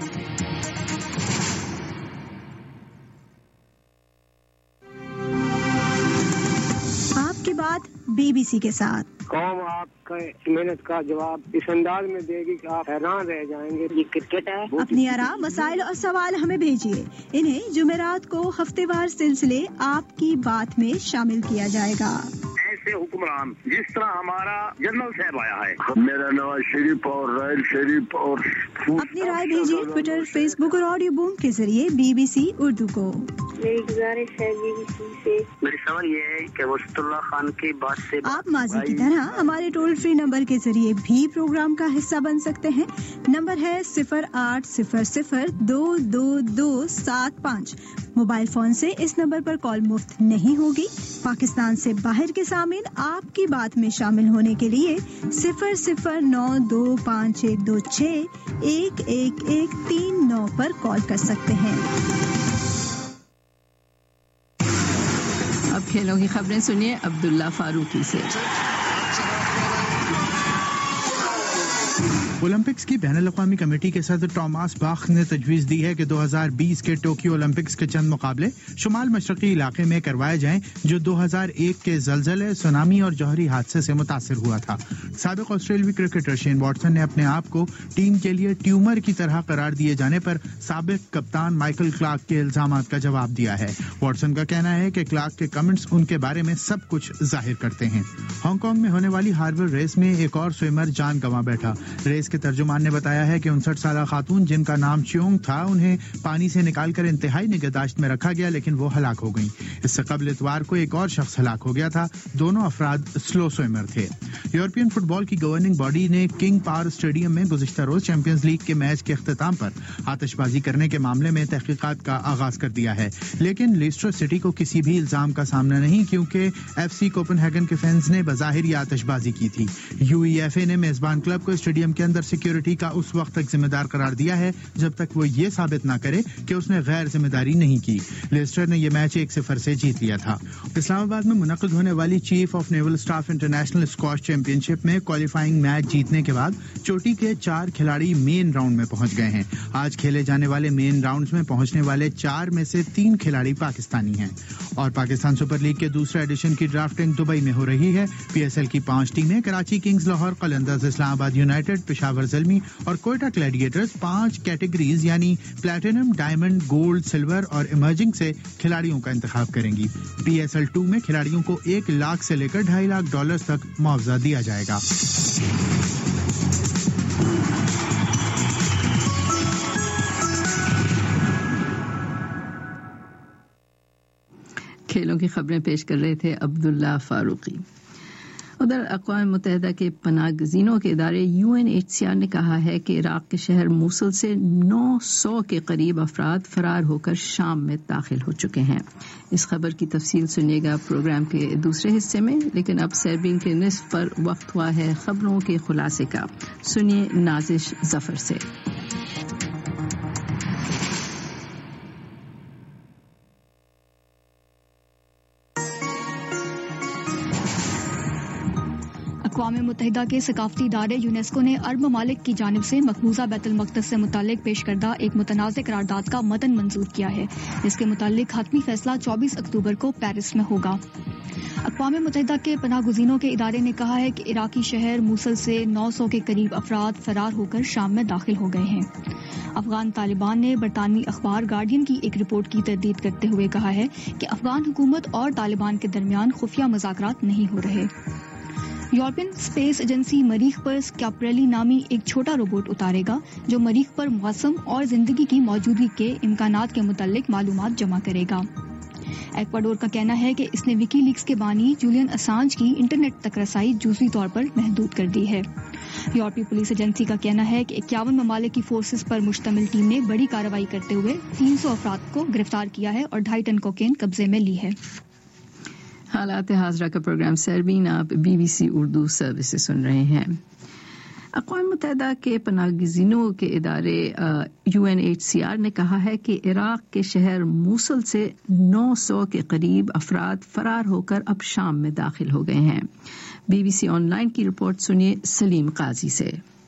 S16: آپ کی بات BBC کے ساتھ۔
S17: قوم آپ کا محنت کا جواب اس انداز میں دے گی کہ آپ حیران رہ جائیں گے۔ یہ کرکٹ ہے۔
S16: اپنی آراء، مسائل اور سوال ہمیں بھیجیے، انہیں جمعرات کو ہفتے وار سلسلے آپ کی بات میں شامل کیا جائے گا۔
S18: ایسے حکمران جس طرح ہمارا جنرل صاحب آیا ہے۔ میرا نواز شریف اور رائل شریف اور
S16: اپنی رائے بھیجیے ٹویٹر، فیس بک اور آڈیو بوم کے ذریعے BBC اردو کو۔
S19: میری گزارش ہے BBC سے، میرا سوال یہ ہے کہ وسط اللہ خان کی بات سے
S16: آپ ماضی کی طرح ہمارے ٹول فری نمبر کے ذریعے بھی پروگرام کا حصہ بن سکتے ہیں۔ نمبر ہے 0800222275۔ موبائل فون سے اس نمبر پر کال مفت نہیں ہوگی۔ پاکستان سے باہر کے سامعین آپ کی بات میں شامل ہونے کے لیے 009256111139 پر کال کر سکتے ہیں۔
S1: اب کھیلوں کی خبریں سنیے عبداللہ فاروقی سے۔
S4: اولمپکس کی بین الاقوامی کمیٹی کے صدر ٹاماس باخ نے تجویز دی ہے کہ 2020 کے ٹوکیو اولمپکس کے چند مقابلے شمال مشرقی علاقے میں کروائے جائیں جو 2001 کے زلزلے، سونامی اور جوہری حادثے سے متاثر ہوا تھا۔ سابق آسٹریلوی کرکٹر شین واٹسن نے اپنے آپ کو ٹیم کے لیے ٹیومر کی طرح قرار دیے جانے پر سابق کپتان مائیکل کلارک کے الزامات کا جواب دیا ہے۔ واٹسن کا کہنا ہے کہ کلارک کے کمنٹس ان کے بارے میں سب کچھ ظاہر کرتے ہیں۔ ہانگ کانگ میں ہونے والی ہاربر ریس میں ایک اور سوئمر جان گنوا بیٹھا۔ ریس کے ترجمان نے بتایا ہے کہ 59 سالہ خاتون جن کا نام چیونگ تھا انہیں پانی سے نکال کر انتہائی نگہداشت میں رکھا گیا، لیکن وہ ہلاک ہو گئیں۔ اس سے قبل اتوار کو ایک اور شخص ہلاک ہو گیا تھا۔ دونوں افراد سلو سوئمر تھے۔ یورپین فٹ بال کی گورننگ باڈی نے کنگ پاور اسٹیڈیم میں گزشتہ روز چیمپئنز لیگ کے میچ کے اختتام پر آتش بازی کرنے کے معاملے میں تحقیقات کا آغاز کر دیا ہے، لیکن لیسٹر سٹی کو کسی بھی الزام کا سامنا نہیں، کیونکہ FC کوپن ہیگن کے فینز نے بظاہر یہ آتش بازی کی تھی۔ UEFA نے میزبان کلب کو اسٹیڈیم کے اندر سیکیورٹی کا اس وقت تک ذمہ دار قرار دیا ہے جب تک وہ یہ ثابت نہ کرے کہ اس نے غیر ذمہ داری نہیں کی۔ لیسٹر نے یہ میچ 1-0 سے جیت لیا تھا۔ اسلام آباد میں منعقد ہونے والی chief of naval staff international squash championship میں کوالیفائنگ میچ جیتنے کے بعد چوٹی کے 4 کھلاڑی مین راؤنڈ میں پہنچ گئے ہیں۔ آج کھیلے جانے والے مین راؤنڈز میں پہنچنے والے 4 میں سے 3 کھلاڑی پاکستانی ہیں۔ اور پاکستان سپر لیگ کے دوسرے ایڈیشن کی ڈرافٹنگ دبئی میں ہو رہی ہے۔ PSL کی 5 ٹیمیں Karachi Kings, Lahore Qalandars, Islamabad United, Peshawar Zalmi اور کوئٹہ گلیڈیٹرز 5 کیٹیگریز یعنی پلیٹینم، ڈائمنڈ، گولڈ، سلور اور ایمرجنگ سے کھلاڑیوں کا انتخاب کریں گی۔ PSL 2 میں کھلاڑیوں کو 1 لاکھ سے لے کر $2.5 لاکھ تک معاوضہ دیا جائے گا۔
S1: کھیلوں کی خبریں پیش کر رہے تھے عبداللہ فاروقی۔ ادھر اقوام متحدہ کے پناہ گزینوں کے ادارے UNHCR نے کہا ہے کہ عراق کے شہر موصل سے 900 کے قریب افراد فرار ہو کر شام میں داخل ہو چکے ہیں۔ اس خبر کی تفصیل سنیے گا پروگرام کے دوسرے حصے میں، لیکن اب سیربین کے نصف پر وقت ہوا ہے خبروں کے خلاصے کا۔ سنیے نازش ظفر سے۔
S3: اقوام متحدہ کے ثقافتی ادارے یونیسکو نے عرب ممالک کی جانب سے مقبوضہ بیت المقدس سے متعلق پیش کردہ ایک متنازع قرارداد کا متن منظور کیا ہے، جس کے متعلق حتمی فیصلہ 24 اکتوبر کو پیرس میں ہوگا۔ اقوام متحدہ کے پناہ گزینوں کے ادارے نے کہا ہے کہ عراقی شہر موصل سے 900 کے قریب افراد فرار ہو کر شام میں داخل ہو گئے ہیں۔ افغان طالبان نے برطانوی اخبار گارڈین کی ایک رپورٹ کی تردید کرتے ہوئے کہا ہے کہ افغان حکومت اور طالبان کے درمیان خفیہ مذاکرات نہیں ہو رہے۔ یورپین اسپیس ایجنسی مریخ پر اسکیپریلی نامی ایک چھوٹا روبوٹ اتارے گا جو مریخ پر موسم اور زندگی کی موجودگی کے امکانات کے متعلق معلومات جمع کرے گا۔ ایکواڈور کا کہنا ہے کہ اس نے وکی لیکس کے بانی جولین اسانج کی انٹرنیٹ تک رسائی جزوی طور پر محدود کر دی ہے۔ یورپی پولیس ایجنسی کا کہنا ہے کہ 51 ممالک کی فورسز پر مشتمل ٹیم نے بڑی کارروائی کرتے ہوئے 300 افراد کو گرفتار کیا ہے اور 2.5 ٹن کوکین قبضے میں لی ہے۔
S1: حالات حاضرہ کا پروگرام سربین آپ BBC اردو سروس سے سن رہے ہیں۔ اقوام متحدہ کے پناہ گزینوں کے ادارے UNHCR نے کہا ہے کہ عراق کے شہر موصل سے 900 کے قریب افراد فرار ہو کر اب شام میں داخل ہو گئے ہیں۔ BBC آن لائن کی رپورٹ سنیے سلیم قاضی سے۔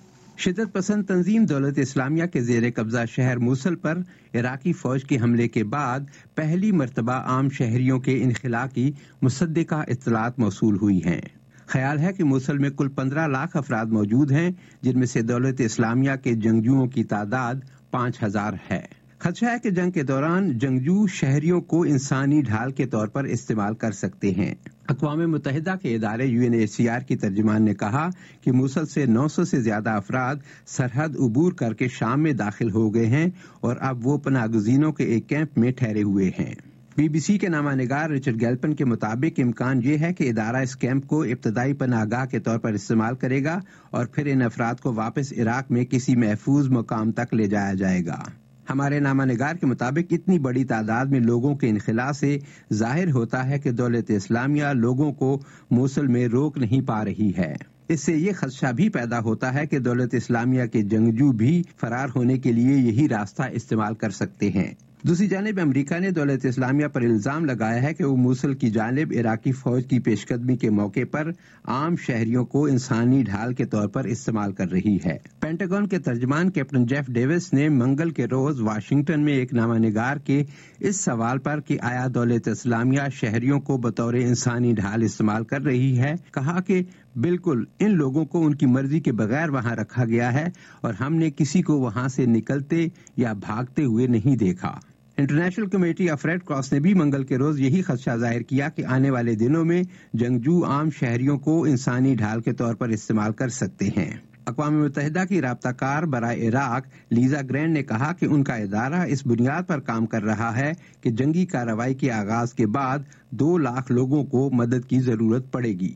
S20: شدت پسند تنظیم دولت اسلامیہ کے زیر قبضہ شہر موصل پر عراقی فوج کے حملے کے بعد پہلی مرتبہ عام شہریوں کے انخلاء کی مصدقہ اطلاعات موصول ہوئی ہیں۔ خیال ہے کہ موصل میں کل 15 لاکھ افراد موجود ہیں، جن میں سے دولت اسلامیہ کے جنگجوؤں کی تعداد 5000 ہے۔ خدشہ ہے کہ جنگ کے دوران جنگجو شہریوں کو انسانی ڈھال کے طور پر استعمال کر سکتے ہیں۔ اقوام متحدہ کے ادارے UNHCR کی ترجمان نے کہا کہ موصل سے 900 سے زیادہ افراد سرحد عبور کر کے شام میں داخل ہو گئے ہیں اور اب وہ پناہ گزینوں کے ایک کیمپ میں ٹھہرے ہوئے ہیں۔ BBC کے نامہ نگار رچرڈ گیلپن کے مطابق امکان یہ ہے کہ ادارہ اس کیمپ کو ابتدائی پناہ گاہ کے طور پر استعمال کرے گا اور پھر ان افراد کو واپس عراق میں کسی محفوظ مقام تک لے جایا جائے گا۔ ہمارے نامہ نگار کے مطابق اتنی بڑی تعداد میں لوگوں کے انخلاء سے ظاہر ہوتا ہے کہ دولت اسلامیہ لوگوں کو موصل میں روک نہیں پا رہی ہے۔ اس سے یہ خدشہ بھی پیدا ہوتا ہے کہ دولت اسلامیہ کے جنگجو بھی فرار ہونے کے لیے یہی راستہ استعمال کر سکتے ہیں۔ دوسری جانب امریکہ نے دولت اسلامیہ پر الزام لگایا ہے کہ وہ موصل کی جانب عراقی فوج کی پیش قدمی کے موقع پر عام شہریوں کو انسانی ڈھال کے طور پر استعمال کر رہی ہے۔ پینٹاگون کے ترجمان کیپٹن جیف ڈیوس نے منگل کے روز واشنگٹن میں ایک نامہ نگار کے اس سوال پر کہ آیا دولت اسلامیہ شہریوں کو بطور انسانی ڈھال استعمال کر رہی ہے، کہا کہ بالکل، ان لوگوں کو ان کی مرضی کے بغیر وہاں رکھا گیا ہے اور ہم نے کسی کو وہاں سے نکلتے یا بھاگتے ہوئے نہیں دیکھا۔ International committee of red cross نے بھی منگل کے روز یہی خدشہ ظاہر کیا کہ آنے والے دنوں میں جنگجو عام شہریوں کو انسانی ڈھال کے طور پر استعمال کر سکتے ہیں۔ اقوام متحدہ کی رابطہ کار برائے عراق لیزا گرینڈ نے کہا کہ ان کا ادارہ اس بنیاد پر کام کر رہا ہے کہ جنگی کارروائی کے آغاز کے بعد 2 لاکھ لوگوں کو مدد کی ضرورت پڑے گی۔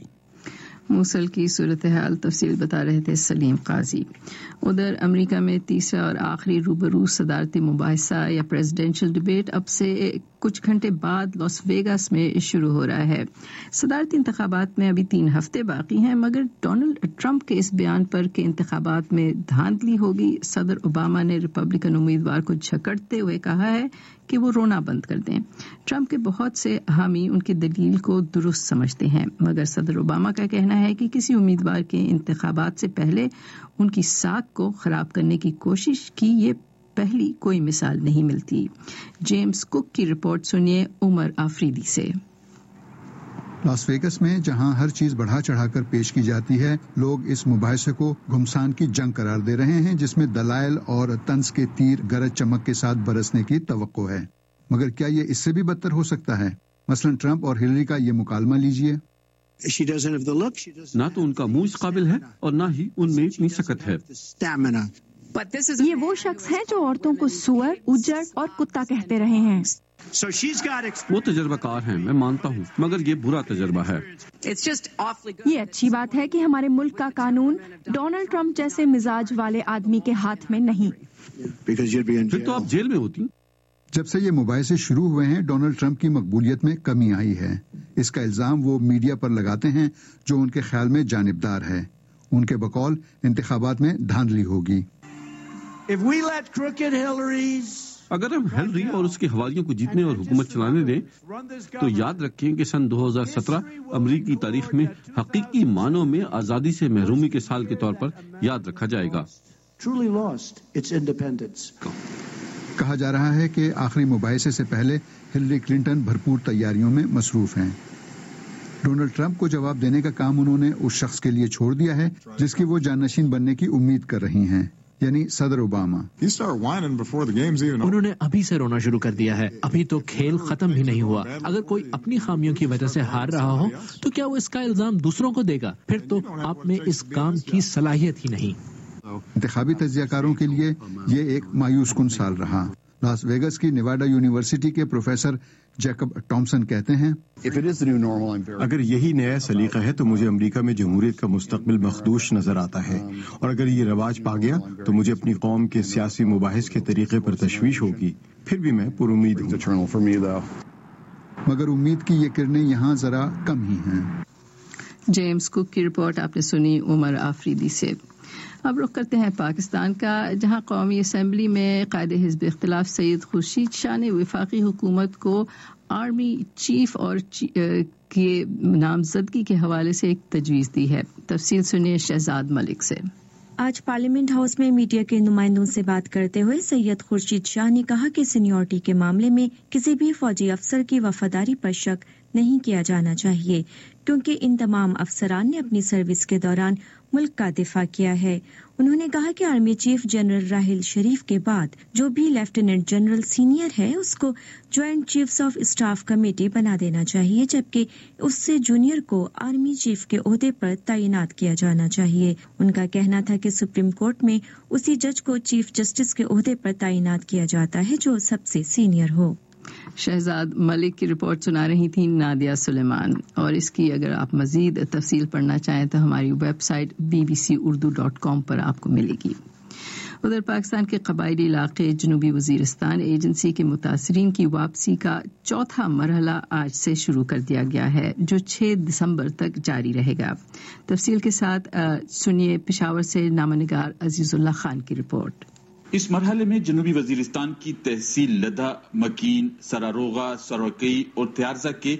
S1: موصل کی صورتحال تفصیل بتا رہے تھے سلیم قاضی۔ ادھر امریکہ میں تیسرا اور آخری روبرو صدارتی مباحثہ یا پریزیڈینشل ڈبیٹ اب سے کچھ گھنٹے بعد لاس ویگاس میں شروع ہو رہا ہے۔ صدارتی انتخابات میں ابھی 3 ہفتے باقی ہیں، مگر ڈونلڈ ٹرمپ کے اس بیان پر کہ انتخابات میں دھاندلی ہوگی، صدر اوباما نے ریپبلکن امیدوار کو جھکڑتے ہوئے کہا ہے کہ وہ رونا بند کر دیں۔ ٹرمپ کے بہت سے حامی ان کی دلیل کو درست سمجھتے ہیں، مگر صدر اوباما کا کہنا ہے کہ کسی امیدوار کے انتخابات سے پہلے ان کی ساکھ کو خراب کرنے کی کوشش کی یہ پہلی کوئی مثال نہیں ملتی۔ جیمز کک کی رپورٹ سنیے عمر آفریدی سے۔
S21: لاس ویگس میں جہاں ہر چیز بڑھا چڑھا کر پیش کی جاتی ہے، لوگ اس مباحثے کو گھمسان کی جنگ قرار دے رہے ہیں جس میں دلائل اور طنز کے تیر گرج چمک کے ساتھ برسنے کی توقع ہے۔ مگر کیا یہ اس سے بھی بدتر ہو سکتا ہے؟ مثلا ٹرمپ اور ہلری کا یہ مکالمہ لیجئے۔
S12: نہ تو ان کا منہ اس قابل ہے اور نہ ہی ان میں اتنی سکت ہے۔
S22: یہ وہ شخص ہے جو عورتوں کو سور، اجڑ اور کتا کہتے رہے ہیں۔
S12: وہ تجربہ کار ہیں، میں مانتا ہوں، مگر یہ برا تجربہ ہے۔
S22: یہ اچھی بات ہے کہ ہمارے ملک کا قانون ڈونلڈ ٹرمپ جیسے مزاج والے آدمی کے ہاتھ میں نہیں۔
S12: پھر تو آپ جیل میں ہوتی۔
S21: جب سے یہ مباحثے شروع ہوئے ہیں، ڈونلڈ ٹرمپ کی مقبولیت میں کمی آئی ہے۔ اس کا الزام وہ میڈیا پر لگاتے ہیں جو ان کے خیال میں جانبدار ہے۔ ان کے بقول انتخابات میں دھاندلی ہوگی۔
S12: اگر ہم ہیلری اور اس کے حواریوں کو جیتنے اور حکومت چلانے دیں تو یاد رکھیں کہ سن 2017 امریکی تاریخ میں حقیقی معنوں میں آزادی سے محرومی کے سال کے طور پر یاد رکھا جائے گا۔
S21: کہا جا رہا ہے کہ آخری مباحثے سے پہلے ہلری کلنٹن بھرپور تیاریوں میں مصروف ہیں۔ ڈونلڈ ٹرمپ کو جواب دینے کا کام انہوں نے اس شخص کے لیے چھوڑ دیا ہے جس کی وہ جانشین بننے کی امید کر رہی ہیں، یعنی صدر اوباما۔
S5: انہوں نے ابھی سے رونا شروع کر دیا ہے، ابھی تو کھیل ختم بھی نہیں ہوا۔ اگر کوئی اپنی خامیوں کی وجہ سے ہار رہا ہو تو کیا وہ اس کا الزام دوسروں کو دے گا؟ پھر تو آپ میں اس کام کی صلاحیت ہی نہیں۔
S21: انتخابی تجزیہ کاروں کے لیے یہ ایک مایوس کن سال رہا۔ لاس ویگس کی نیواڈا یونیورسٹی کے پروفیسر جیکب ٹامسن کہتے ہیں،
S6: اگر یہی نیا سلیقہ ہے تو مجھے امریکہ میں جمہوریت کا مستقبل مخدوش نظر آتا ہے، اور اگر یہ رواج پا گیا تو مجھے اپنی قوم کے سیاسی مباحث کے طریقے پر تشویش ہوگی۔ پھر بھی میں پر امید ہوں،
S21: مگر امید کی یہ کرنیں یہاں ذرا کم ہی ہیں۔
S1: جیمز کوک کی رپورٹ آپ نے سنی عمر آفریدی سے۔ اب رخ کرتے ہیں پاکستان کا، جہاں قومی اسمبلی میں قائد حزب اختلاف سید خورشید شاہ نے وفاقی حکومت کو آرمی چیف اور کے نامزدگی کے حوالے سے ایک تجویز دی ہے۔ تفصیل سنیے شہزاد ملک سے۔
S23: آج پارلیمنٹ ہاؤس میں میڈیا کے نمائندوں سے بات کرتے ہوئے سید خورشید شاہ نے کہا کہ سینیورٹی کے معاملے میں کسی بھی فوجی افسر کی وفاداری پر شک نہیں کیا جانا چاہیے، کیونکہ ان تمام افسران نے اپنی سروس کے دوران ملک کا دفاع کیا ہے۔ انہوں نے کہا کہ army chief general Raheel Sharif کے بعد جو بھی لیفٹیننٹ جنرل سینئر ہے اس کو joint chiefs of staff committee بنا دینا چاہیے، جبکہ اس سے جونیئر کو آرمی چیف کے عہدے پر تعینات کیا جانا چاہیے۔ ان کا کہنا تھا کہ سپریم کورٹ میں اسی جج کو چیف جسٹس کے عہدے پر تعینات کیا جاتا ہے جو سب سے سینئر ہو۔
S1: شہزاد ملک کی رپورٹ سنا رہی تھی نادیہ سلیمان، اور اس کی اگر آپ مزید تفصیل پڑھنا چاہیں تو ہماری ویب سائٹ bbcurdu.com پر آپ کو ملے گی۔ ادھر پاکستان کے قبائلی علاقے جنوبی وزیرستان ایجنسی کے متاثرین کی واپسی کا چوتھا مرحلہ آج سے شروع کر دیا گیا ہے، جو 6 دسمبر تک جاری رہے گا۔ تفصیل کے ساتھ سنیے پشاور سے نامہ نگار عزیز اللہ خان کی رپورٹ۔
S11: اس مرحلے میں جنوبی وزیرستان کی تحصیل لدھا، مکین، سراروغا، سروکئی اور تیارزہ کے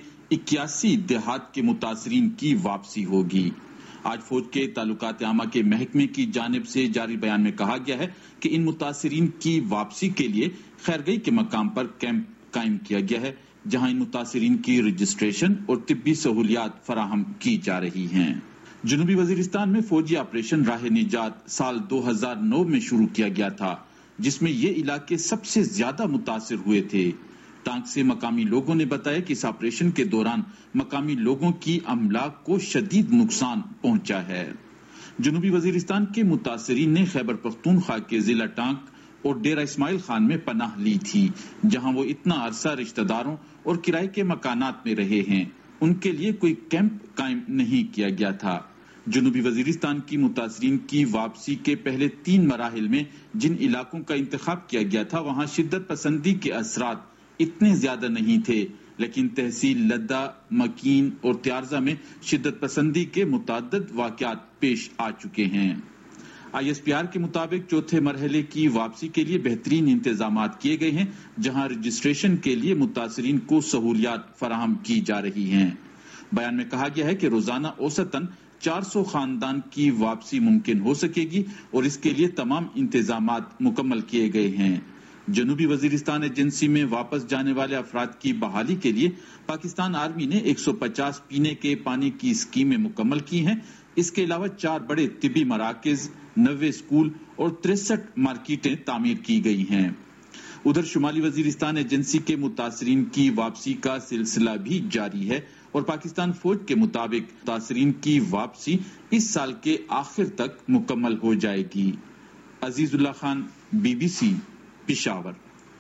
S11: 81 دیہات کے متاثرین کی واپسی ہوگی۔ آج فوج کے تعلقات عامہ کے محکمے کی جانب سے جاری بیان میں کہا گیا ہے کہ ان متاثرین کی واپسی کے لیے خیرگئی کے مقام پر کیمپ قائم کیا گیا ہے، جہاں ان متاثرین کی رجسٹریشن اور طبی سہولیات فراہم کی جا رہی ہیں۔ جنوبی وزیرستان میں فوجی آپریشن راہ نجات سال 2009 میں شروع کیا گیا تھا، جس میں یہ علاقے سب سے زیادہ متاثر ہوئے تھے۔ ٹانک سے مقامی لوگوں نے بتایا کہ اس آپریشن کے دوران مقامی لوگوں کی املاک کو شدید نقصان پہنچا ہے۔ جنوبی وزیرستان کے متاثرین نے خیبر پختونخوا کے ضلع ٹانک اور ڈیرہ اسماعیل خان میں پناہ لی تھی، جہاں وہ اتنا عرصہ رشتہ داروں اور کرائے کے مکانات میں رہے ہیں۔ ان کے لیے کوئی کیمپ قائم نہیں کیا گیا تھا۔ جنوبی وزیرستان کی متاثرین کی واپسی کے پہلے 3 مراحل میں جن علاقوں کا انتخاب کیا گیا تھا وہاں شدت پسندی کے اثرات اتنے زیادہ نہیں تھے، لیکن تحصیل لدھا، مکین اور تیارزہ میں شدت پسندی کے متعدد واقعات پیش آ چکے ہیں۔ ISPR کے مطابق چوتھے مرحلے کی واپسی کے لیے بہترین انتظامات کیے گئے ہیں، جہاں رجسٹریشن کے لیے متاثرین کو سہولیات فراہم کی جا رہی ہیں۔ بیان میں کہا گیا ہے کہ روزانہ اوسطاً 400 خاندان کی واپسی ممکن ہو سکے گی اور اس کے لیے تمام انتظامات مکمل کیے گئے ہیں۔ جنوبی وزیرستان ایجنسی میں واپس جانے والے افراد کی بحالی کے لیے پاکستان آرمی نے 150 پینے کے پانی کی اسکیمیں مکمل کی ہیں۔ اس کے علاوہ 4 بڑے طبی مراکز، 90 اسکول اور 63 مارکیٹیں تعمیر کی گئی ہیں۔ ادھر شمالی وزیرستان ایجنسی کے متاثرین کی واپسی کا سلسلہ بھی جاری ہے اور پاکستان فوج کے مطابق متاثرین کی واپسی اس سال کے آخر تک مکمل ہو جائے گی۔ عزیز اللہ خان، BBC پشاور۔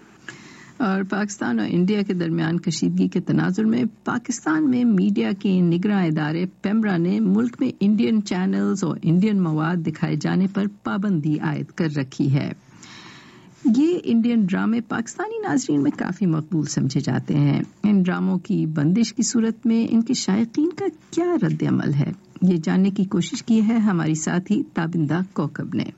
S1: اور پاکستان اور انڈیا کے درمیان کشیدگی کے تناظر میں پاکستان میں میڈیا کے نگراں ادارے پیمرا نے ملک میں انڈین چینلز اور انڈین مواد دکھائے جانے پر پابندی عائد کر رکھی ہے۔ یہ انڈین ڈرامے پاکستانی ناظرین میں کافی مقبول سمجھے جاتے ہیں۔ ان ڈراموں کی بندش کی صورت میں ان کے شائقین کا کیا رد عمل ہے، یہ جاننے کی کوشش کی ہے ہماری ساتھی تابندہ کوکب نے۔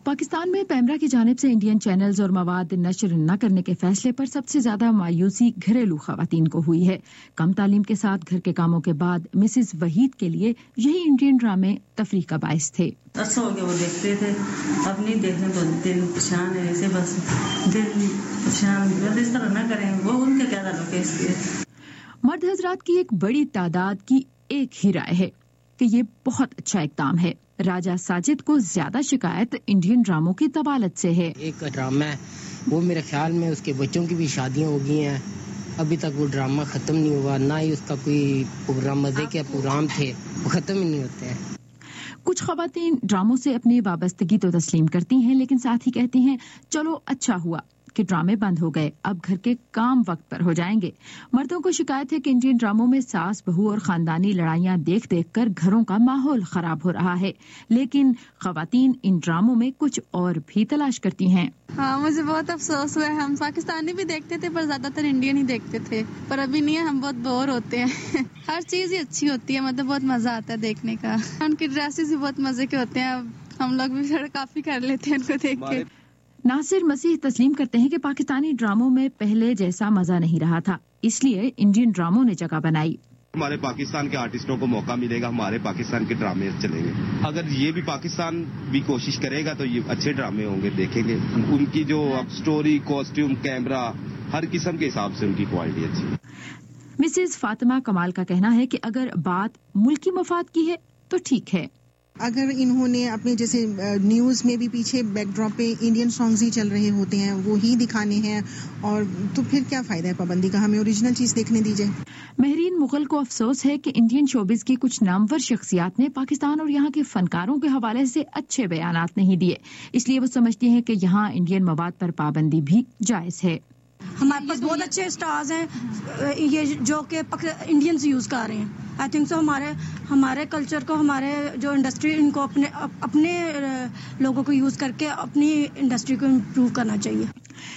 S22: पाकिस्तान में पैमरा की जानिब से इंडियन चैनल्स और मवाद नशर न करने के फैसले पर सबसे ज्यादा मायूसी घरेलू खवातीन को हुई है। कम तालीम के साथ घर के कामों के बाद मिसेस वहीद के लिए यही इंडियन ड्रामे तफरीह का बाइस थे।
S7: अच्छा हो गया, वो देखते थे, अब नहीं देखने तो दिल परेशान है, ऐसे बस दिल परेशान, इस तरह ना करें, वो उनका क्या था लोग।
S22: मर्द हजरात की एक बड़ी तादाद की एक ही राय है कि ये बहुत अच्छा इकदाम है। राजा साजिद को ज्यादा शिकायत इंडियन ड्रामों की तबालत से है।
S9: एक ड्रामा है वो, मेरे ख्याल में उसके बच्चों की भी शादियां हो गई हैं, अभी तक वो ड्रामा खत्म नहीं हुआ, ना ही उसका कोई प्रोग्राम, मजे के प्रोग्राम थे वो खत्म ही नहीं होते हैं।
S22: कुछ खवातीन ड्रामों से अपनी वाबस्तगी तो तस्लीम करती हैं, लेकिन साथ ही कहती हैं चलो अच्छा हुआ कि ड्रामे बंद हो गए, अब घर के काम वक्त पर हो जाएंगे। मर्दों को शिकायत है कि इंडियन ड्रामों में सास बहू और खानदानी लड़ाइयां देख देख कर घरों का माहौल खराब हो रहा है, लेकिन खवातीन इन ड्रामों में कुछ और भी तलाश करती हैं।
S10: हाँ, मुझे बहुत अफसोस हुआ है। हम पाकिस्तानी भी देखते थे पर ज्यादातर इंडियन ही देखते थे, पर अभी नहीं है, हम बहुत बोर होते हैं। हर चीज ही अच्छी होती है, मतलब बहुत मजा आता है देखने का। उनके ड्रेसेस भी बहुत मजे के होते हैं, हम लोग भी काफी कर लेते हैं उनको देख के।
S22: नासिर मसीह तस्लीम करते हैं कि पाकिस्तानी ड्रामों में पहले जैसा मजा नहीं रहा था, इसलिए इंडियन ड्रामों ने जगह बनाई।
S24: हमारे पाकिस्तान के आर्टिस्टों को मौका मिलेगा, हमारे पाकिस्तान के ड्रामे चलेंगे। अगर ये भी पाकिस्तान भी कोशिश करेगा तो ये अच्छे ड्रामे होंगे, देखेंगे। उनकी जो स्टोरी, कॉस्ट्यूम, कैमरा, हर किस्म के हिसाब से उनकी क्वालिटी अच्छी है।
S22: मिसेज फातिमा कमाल का कहना है कि अगर बात मुल्की मफाद की है तो ठीक है।
S25: अगर इन्होंने अपने जैसे न्यूज़ में भी पीछे बैकड्रॉप पे इंडियन सॉन्ग्स ही चल रहे होते हैं, वो ही दिखाने हैं, और तो फिर क्या फायदा है पाबंदी का, हमें ओरिजिनल चीज देखने दीजिए।
S22: महरीन मुगल को अफसोस है कि इंडियन शोबिस की कुछ नामवर शख्सियात ने पाकिस्तान और यहाँ के फनकारों के हवाले से अच्छे बयानात नहीं दिए, इसलिए वो समझती है कि यहाँ इंडियन मवाद पर पाबंदी भी जायज है।
S26: हमारे पास बहुत अच्छे स्टार्स हैं ये जो कि इंडियंस यूज कर रहे हैं। आई थिंक सो हमारे कल्चर को, हमारे जो इंडस्ट्री, इनको अपने लोगों को यूज करके अपनी इंडस्ट्री को इम्प्रूव करना चाहिए।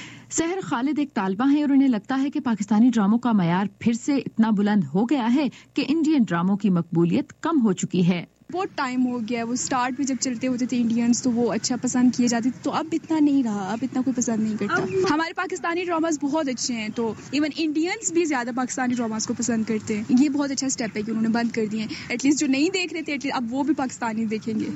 S22: सहर खालिद एक तालिबा है और उन्हें लगता है कि पाकिस्तानी ड्रामों का मयार फिर से इतना बुलंद हो गया है कि इंडियन ड्रामों की मकबूलियत कम हो चुकी है।
S27: बहुत टाइम हो गया है, वो स्टार्ट में जब चलते होते थे इंडियंस तो वो अच्छा पसंद किए जाते थे, तो अब इतना नहीं रहा, अब इतना कोई पसंद नहीं करता। हमारे पाकिस्तानी ड्रामास बहुत अच्छे हैं, तो इवन इंडियंस भी ज्यादा पाकिस्तानी ड्रामास को पसंद करते हैं। ये बहुत अच्छा स्टेप है कि उन्होंने बंद कर दिए, एटलीस्ट जो नहीं देख रहे थे एटलीस्ट अब वो भी पाकिस्तानी देखेंगे।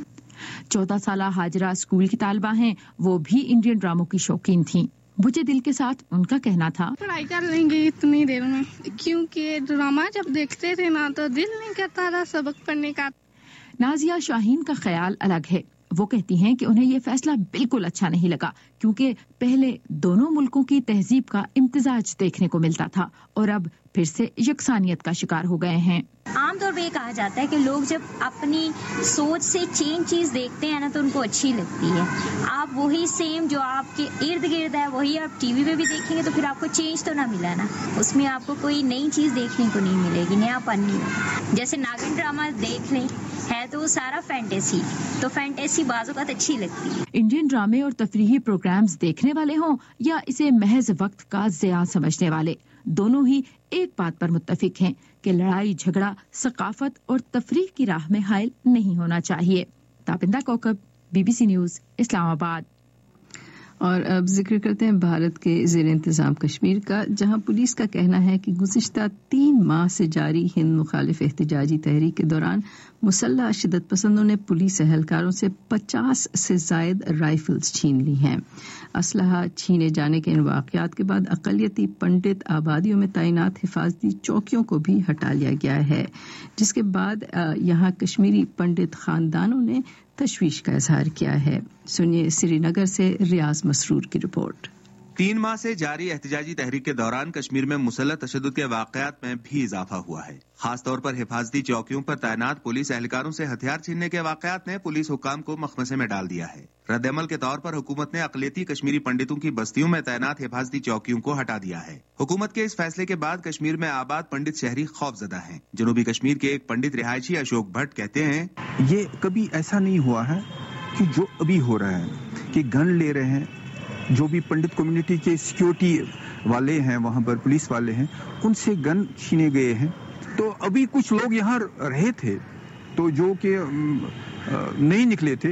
S22: 14 साल हाजरा स्कूल की तालिबा हैं, वो भी इंडियन ड्रामों की शौकीन थी। बुझे दिल के साथ उनका कहना था,
S10: पढ़ाई कर लेंगे इतनी देर में, क्योंकि ड्रामा जब देखते थे ना तो दिल नहीं करता था सबक पढ़ने का।
S22: नाजिया शाहीन का ख्याल अलग है। वो कहती हैं कि उन्हें ये फैसला बिल्कुल अच्छा नहीं लगा, क्योंकि पहले दोनों मुल्कों की तहजीब का इम्तिजाज देखने को मिलता था और अब फिर से यकसानियत का शिकार हो गए हैं।
S28: आमतौर पे ये कहा जाता है कि लोग जब अपनी सोच से चेंज चीज देखते हैं ना तो उनको अच्छी लगती है। आप वही सेम जो आपके इर्द गिर्द है वही आप टीवी पे भी देखेंगे तो फिर आपको चेंज तो ना मिला ना, उसमें आपको कोई नई चीज देखने को नहीं मिलेगी, नयापन नहीं होगा। जैसे नागिन ड्रामा देख लें, है तो सारा फैंटेसी, तो फैंटेसी बाजू का अच्छी लगती है।
S22: इंडियन ड्रामे और तफरीही प्रोग्राम्स देखने वाले हों या इसे महज वक्त का ज़िया समझने वाले, दोनों ही एक बात पर मुत्तफिक हैं कि लड़ाई झगड़ा सकाफत और तफरीह की राह में हायल नहीं होना चाहिए। Tabinda Kokab, BBC news, Islamabad.
S1: और अब जिक्र करते हैं भारत के ज़ेर इंतज़ाम कश्मीर का, जहां पुलिस का कहना है कि गुज़िश्ता 3 माह से जारी हिंद मुखालिफ एहतजाजी तहरीक के दौरान मुसल्लह शिदत पसंदों ने पुलिस एहलकारों से 50 से ज़ायद राइफल्स छीन ली हैं। असलहा छीने जाने के इन वाक़यात के बाद अक़लियती पंडित आबादियों में तैनात हिफाजती चौकियों को भी हटा लिया गया है, जिसके बाद यहाँ कश्मीरी पंडित ख़ानदानों ने तशवीश का इजहार किया है। सुनिए श्रीनगर से रियाज मसरूर की रिपोर्ट।
S29: 3 माह से जारी एहतजाजी तहरीक के दौरान कश्मीर में मुसल्लह तशद्दुद के वाक़यात में भी इजाफा हुआ है। खास तौर पर हिफाजती चौकियों पर तैनात पुलिस एहलकारों से हथियार छीनने के वाक़यात ने पुलिस हुक्काम को मखमसे में डाल दिया है। रद्दअमल के तौर पर हुकूमत ने अक़लियती कश्मीरी पंडितों की बस्तियों में तैनात हिफाजती चौकियों को हटा दिया है। हुकूमत के इस फैसले के बाद कश्मीर में आबाद पंडित शहरी खौफजदा हैं। जनूबी कश्मीर के एक पंडित रिहायशी अशोक भट्ट कहते हैं,
S30: ये कभी ऐसा नहीं हुआ है कि जो अभी हो रहा है कि गन ले रहे हैं, जो भी पंडित कम्युनिटी के सिक्योरिटी वाले हैं, वहाँ पर पुलिस वाले हैं, उनसे गन छीने गए हैं। तो अभी कुछ लोग यहाँ रहे थे तो जो कि नहीं निकले थे,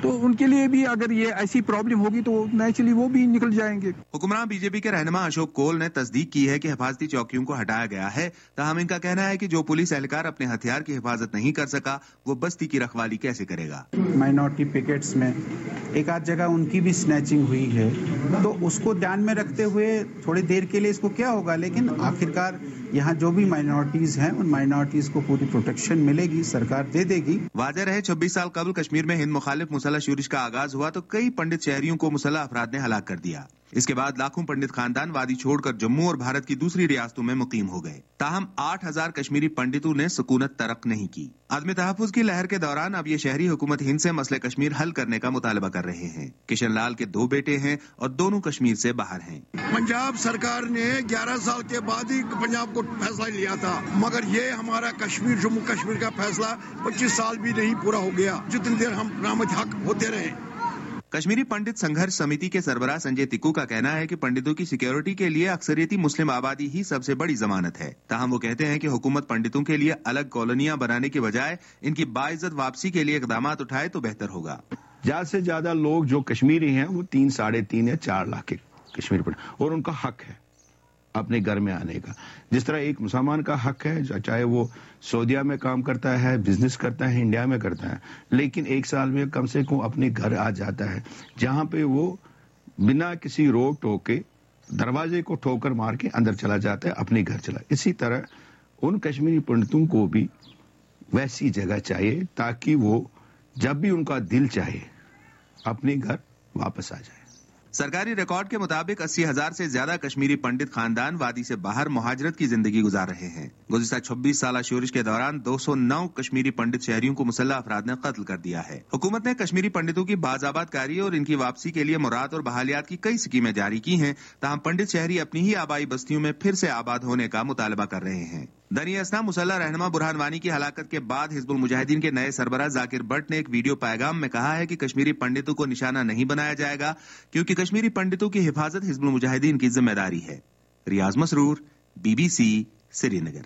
S30: तो उनके लिए भी अगर ये ऐसी प्रॉब्लम होगी तो नेचुरली वो भी निकल जाएंगे।
S29: हुक्मरान बीजेपी के रहनुमा अशोक कोल ने तस्दीक की है कि हिफाजती चौकियों को हटाया गया है, ताहम इनका कहना है कि जो पुलिस एहलकार अपने हथियार की हिफाजत नहीं कर सका वो बस्ती की रखवाली कैसे करेगा।
S2: माइनॉरिटी पिकेट्स में एक आध जगह उनकी भी स्नैचिंग हुई है, तो उसको ध्यान में रखते हुए थोड़ी देर के लिए इसको क्या होगा, लेकिन आखिरकार यहाँ जो भी माइनॉरिटीज हैं उन माइनॉरिटीज को पूरी प्रोटेक्शन मिलेगी, सरकार दे देगी।
S29: वाज़ेह रहे 26 साल कबल कश्मीर में हिंद मुखालिफ मुसल्लह शूरिश का आगाज हुआ तो कई पंडित शहरियों को मुसल्लह अफराद ने हलाक कर दिया। इसके बाद लाखों पंडित खानदान वादी छोड़कर जम्मू और भारत की दूसरी रियासतों में मुकीम हो गए। ताहम 8000 कश्मीरी पंडितों ने सुकूनत तरक नहीं की। आदमी तहफ़्फ़ुज़ की लहर के दौरान अब ये शहरी हुकूमत हिंद से मसले कश्मीर हल करने का मुतालबा कर रहे हैं। किशन लाल के 2 बेटे हैं और दोनों कश्मीर से बाहर हैं।
S4: पंजाब सरकार ने 11 साल के बाद ही पंजाब को फैसला लिया था, मगर ये हमारा कश्मीर जम्मू कश्मीर का फैसला 25 साल भी नहीं पूरा हो गया, जितनी देर हम बरामद हक होते रहे।
S29: कश्मीरी पंडित संघर्ष समिति के सरबराह संजय तिक्कू का कहना है कि पंडितों की सिक्योरिटी के लिए अक्सरियती मुस्लिम आबादी ही सबसे बड़ी जमानत है। ताहम वो कहते हैं कि हुकूमत पंडितों के लिए अलग कॉलोनियां बनाने के बजाय इनकी बाइज्जत वापसी के लिए इकदाम उठाए तो बेहतर होगा।
S8: ज्यादा से ज्यादा लोग जो कश्मीरी हैं वो 3, 3.5 या 4 लाख के कश्मीरी पंडित, और उनका हक है अपने घर में आने का, जिस तरह एक मुसलमान का हक है, चाहे वो सऊदीया में काम करता है, बिजनेस करता है, इंडिया में करता है, लेकिन 1 साल में कम से कम अपने घर आ जाता है, जहां पे वो बिना किसी रोक टोक के दरवाजे को ठोकर मार के अंदर चला जाता है, अपने घर चला। इसी तरह उन कश्मीरी पंडितों को भी वैसी जगह चाहिए ताकि वो जब भी उनका दिल चाहे अपने घर वापस आ जाए।
S29: सरकारी रिकॉर्ड के मुताबिक 80,000 से ज्यादा कश्मीरी पंडित खानदान वादी से बाहर मुहाजरत की जिंदगी गुजार रहे हैं। गुज़िश्ता 26 साल शोरिश के दौरान 209 कश्मीरी पंडित शहरियों को मुसल्लह अफराद ने कत्ल कर दिया है। हुकूमत ने कश्मीरी पंडितों की बाज़ाबादकारी और इनकी वापसी के लिए मुराद और बहालियात की कई स्कीमें जारी की हैं, ताहम पंडित शहरी अपनी ही आबाई बस्तियों में फिर से आबाद होने का मुतालबा कर रहे हैं। दरिया असना मुसल्लह रहनुमा बुरहान वानी की हलाकत के बाद हिजबुल मुजाहिदीन के नए सरबराह जाकिर भट्ट ने एक वीडियो पैगाम में कहा है कि कश्मीरी पंडितों को निशाना नहीं बनाया जाएगा, क्योंकि कश्मीरी पंडितों की हिफाजत हिजबुल मुजाहिदीन की जिम्मेदारी है। रियाज मसरूर, BBC, श्रीनगर।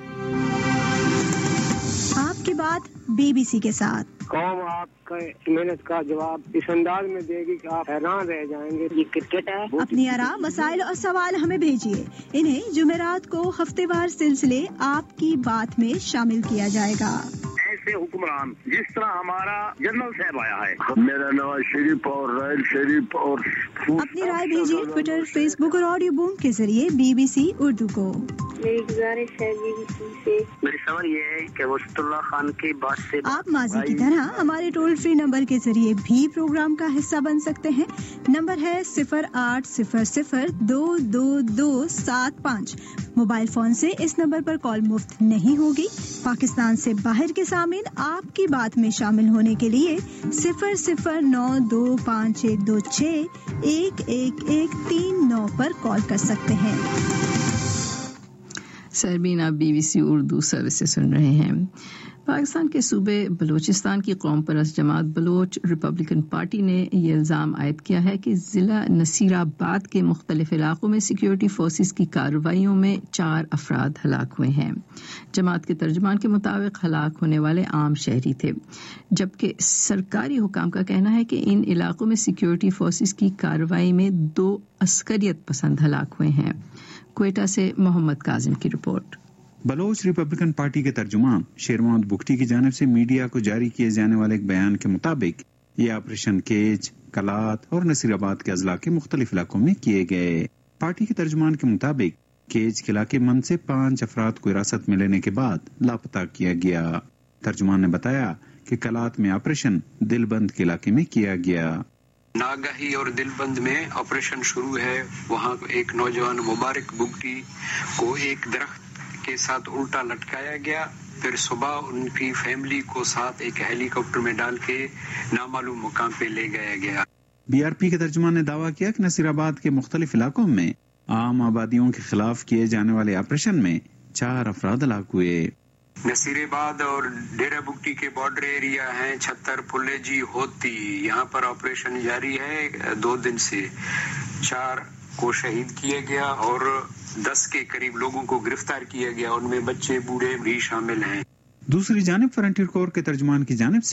S13: आपकी बात BBC के साथ।
S14: कौम आपका मेहनत का जवाब इस अंदाज में देगी कि आप हैरान रह जाएंगे। ये क्रिकेट है।
S13: अपनी आरा, मसाइल और सवाल हमें भेजिए। इन्हें जुमेरात को हफ्तेवार सिलसिले आपकी बात में शामिल किया जाएगा।
S14: ऐसे हुक्मरान जिस तरह हमारा जनरल साहब आया है।
S15: मेरा नाम शरीफ और रायल शरीफ और
S13: अपनी राय भेजिए ट्विटर, फेसबुक और ऑडियो बूम के जरिए BBC उर्दू को।
S14: मेरी गुजारिश है BBC से, मेरी सवाल ये है कि वस्तुल्लाह खान की बात से
S13: आप माजी की तरह हमारे टोल फ्री नंबर के जरिए भी प्रोग्राम का हिस्सा बन सकते हैं। नंबर है 0800-222-75। मोबाइल फोन से इस नंबर पर कॉल मुफ्त नहीं होगी। पाकिस्तान से बाहर के सामीन आपकी बात में शामिल होने के लिए 009251261139 पर कॉल कर सकते हैं।
S1: सरबीन आप BBC उर्दू सर्विस से सुन रहे हैं। पाकिस्तान के सूबे बलूचिस्तान की कौम परस्त जमात बलोच रिपब्लिकन पार्टी ने ये इल्ज़ाम आयद किया है कि ज़िला नसीराबाद के मुख्तलिफ इलाकों में सिक्योरिटी फोर्सेस की कार्रवाइयों में 4 अफराद हलाक हुए हैं। जमात के तर्जुमान के मुताबिक हलाक होने वाले आम शहरी थे, जबकि सरकारी हुकाम का कहना है कि इन इलाकों में सिक्योरिटी फोर्सेस की कार्रवाई में 2 अस्करियत पसंद हलाक हुए हैं। क्वेटा से मोहम्मद काजिम की रिपोर्ट।
S16: बलोच रिपब्लिकन पार्टी के तर्जुमान शेर मोहम्मद बुख्ती की जानिब से मीडिया को जारी किए जाने वाले एक बयान के मुताबिक ये ऑपरेशन केज, कलात और नसीराबाद के अजला के मुख्तलिफ इलाकों में किए गए। पार्टी के तर्जुमान के मुताबिक केज किला के मन से 5 अफराद को हिरासत में लेने के बाद लापता किया गया। तर्जुमान ने बताया कि कलात में ऑपरेशन दिलबंद के इलाके में किया गया।
S17: नागही और दिलबंद में ऑपरेशन शुरू है। वहाँ एक नौजवान मुबारक बुग्टी को एक दरख्त के साथ उल्टा लटकाया गया, फिर सुबह उनकी फैमिली को साथ एक हेलीकॉप्टर में डाल के नामालूम मुकाम पे ले गया गया।
S16: BRP के तर्जुमान ने दावा किया कि नसीराबाद के मुख्तलिफ इलाकों में आम आबादियों के खिलाफ किए जाने वाले ऑपरेशन में 4 अफराद हलाक हुए।
S17: नसीराबाद और डेरा बुग्टी के बॉर्डर एरिया हैं, छत्तर, फुलेजी, होती, यहाँ पर ऑपरेशन जारी है 2 दिन से। 4 को शहीद किया गया और 10 के करीब लोगों को गिरफ्तार किया गया, उनमें बच्चे बूढ़े भी शामिल हैं।
S16: दूसरी जानिब फ्रंटियर कोर के तर्जुमान की जानिब से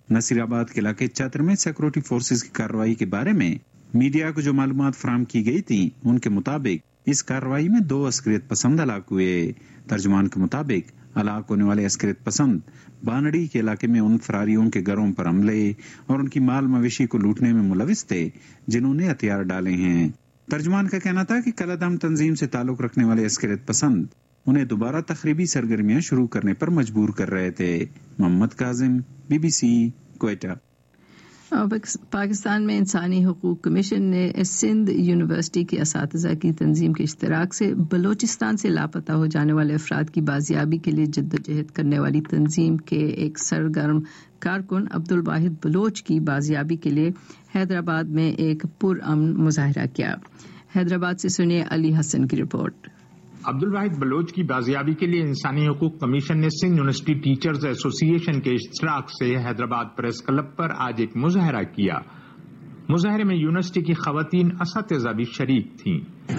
S16: नसीराबाद के इलाके चतर में सिक्योरिटी फोर्सेस की कार्रवाई के बारे में मीडिया को जो मालूमात फराहम की गई थी, उनके मुताबिक इस कार्रवाई में 2 अस्करियत पसंद हलाक हुए। तर्जुमान के मुताबिक हलाक होने वाले अस्करियत पसंद बानड़ी के इलाके में उन फरारियों के घरों पर हमले और उनकी माल मवेशी को लूटने में मुलविस थे जिन्होंने हथियार डाले हैं। तर्जुमान का कहना था कि कलअदम तंजीम से ताल्लुक रखने वाले अस्करियत पसंद उन्हें दोबारा तखरीबी सरगर्मियां शुरू करने पर मजबूर कर रहे थे। मोहम्मद काजिम, BBC, क्वेटा।
S1: पाकिस्तान में इंसानी हुकूक कमीशन ने सिंध यूनिवर्सिटी के असातिज़ा की तंजीम के इश्तराक से बलोचिस्तान से लापता हो जाने वाले अफराद की बाजियाबी के लिए जद्दोजहद करने वाली तंजीम के एक सरगर्म कारकुन अब्दुल वाहिद बलोच की बाजियाबी के लिए हैदराबाद में एक पुरअमन मुजाहरा किया। हैदराबाद से सुनिए अली हसन की रिपोर्ट।
S3: अब्दुल वाहिद बलोच की बाजियाबी के लिए इंसानी हुकूक कमीशन ने सिंध यूनिवर्सिटी टीचर्स एसोसिएशन के इश्तराक से हैदराबाद प्रेस क्लब पर आज एक मुजाहरा किया। मुजाहरे में यूनिवर्सिटी की खवातीन असातिज़ा भी शरीक थीं।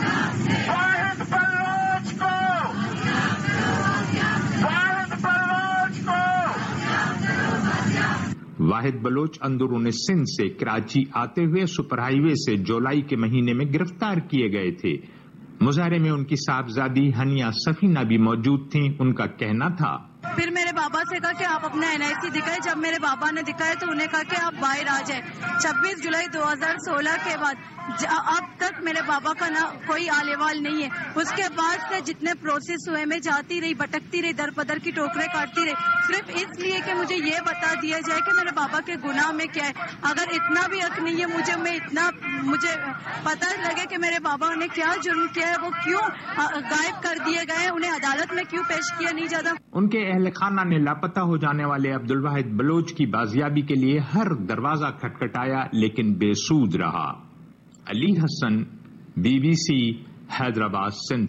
S3: वाहिद बलोच अंदरून सिंध से कराची आते हुए सुपर हाईवे से जुलाई के महीने में गिरफ्तार किए गए थे। मुजाहरे में उनकी साहबजादी हनिया सफीना भी मौजूद थीं। उनका कहना था,
S5: फिर मेरे बाबा से कहा कि आप अपना NIC दिखाए। जब मेरे बाबा ने दिखाए तो उन्हें कहा कि आप बाहर आ जाए। 26 जुलाई 2016 के बाद अब तक मेरे बाबा का ना कोई आलेवाल नहीं है। उसके बाद से जितने प्रोसेस हुए मैं जाती रही, भटकती रही, दर पदर की टोकरें काटती रही, सिर्फ इसलिए कि मुझे ये बता दिया जाए कि मेरे बाबा के गुनाह में क्या है। अगर इतना भी हक नहीं है मुझे पता लगे कि मेरे बाबा ने क्या जुर्म किया है, वो क्यों गायब कर दिए गए, उन्हें अदालत में क्यों पेश किया नहीं जाता।
S3: उनके अहल खाना ने लापता हो जाने वाले अब्दुल वाहिद बलोच की बाजियाबी के लिए हर दरवाजा खटखटाया लेकिन बेसूद रहा। अली हसन, BBC, हैदराबाद, सिंध।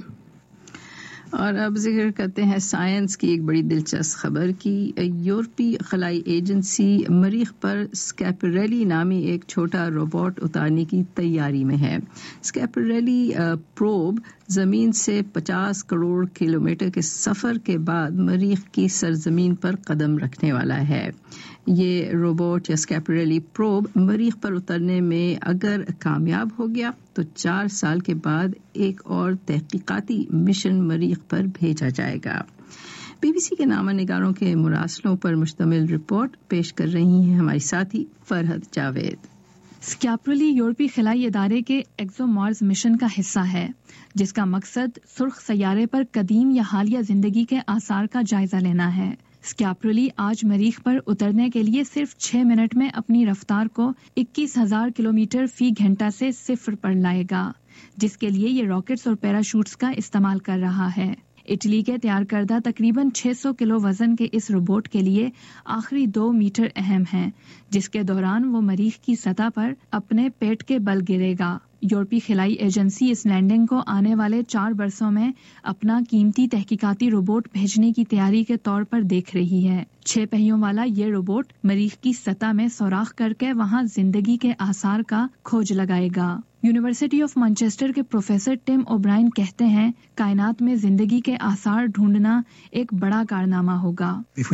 S1: और अब जिक्र करते हैं साइंस की एक बड़ी दिलचस्प खबर की। यूरोपीय खलाई एजेंसी मरीख पर स्कैपरेली नामी एक छोटा रोबोट उतारने की तैयारी में है। स्कैपरेली प्रोब जमीन से 50 करोड़ किलोमीटर के सफर के बाद मरीख की सरजमीन पर कदम रखने वाला है। ये रोबोट या स्कैपरेली प्रोब मरीख पर उतरने में अगर कामयाब हो गया तो 4 साल के बाद एक और तहकीकाती मिशन मरीख पर भेजा जाएगा। BBC के नामा निगारों के मुरासलों पर मुश्तमिल रिपोर्ट पेश कर रही हैं हमारी साथी फरहद जावेद।
S22: स्कैपरेली यूरोपीय खलाई इदारे के एक्सोमार्स मिशन का हिस्सा है, जिसका मकसद सुर्ख सैयारे पर कदीम या हालिया जिंदगी के आसार का जायजा लेना है। स्कैपरेली आज मरीख पर उतरने के लिए सिर्फ 6 मिनट में अपनी रफ्तार को 21,000 किलोमीटर फी घंटा से 0 पर लाएगा, जिसके लिए ये रॉकेट्स और पैराशूट्स का इस्तेमाल कर रहा है। इटली के तैयार करदा तकरीबन 600 किलो वजन के इस रोबोट के लिए आखिरी 2 मीटर अहम है, जिसके दौरान वो मरीख की सतह पर अपने पेट के बल गिरेगा। यूरोपीय खिलाई एजेंसी इस लैंडिंग को आने वाले 4 बरसों में अपना कीमती तहकीकाती रोबोट भेजने की तैयारी के तौर पर देख रही है। 6 पहियों वाला ये रोबोट मरीख की सतह में सुराख करके वहां जिंदगी के आसार का खोज लगाएगा। यूनिवर्सिटी ऑफ मैनचेस्टर के प्रोफेसर टिम ओब्रायन कहते हैं, कायनात में जिंदगी के आसार ढूंढना एक बड़ा कारनामा होगा।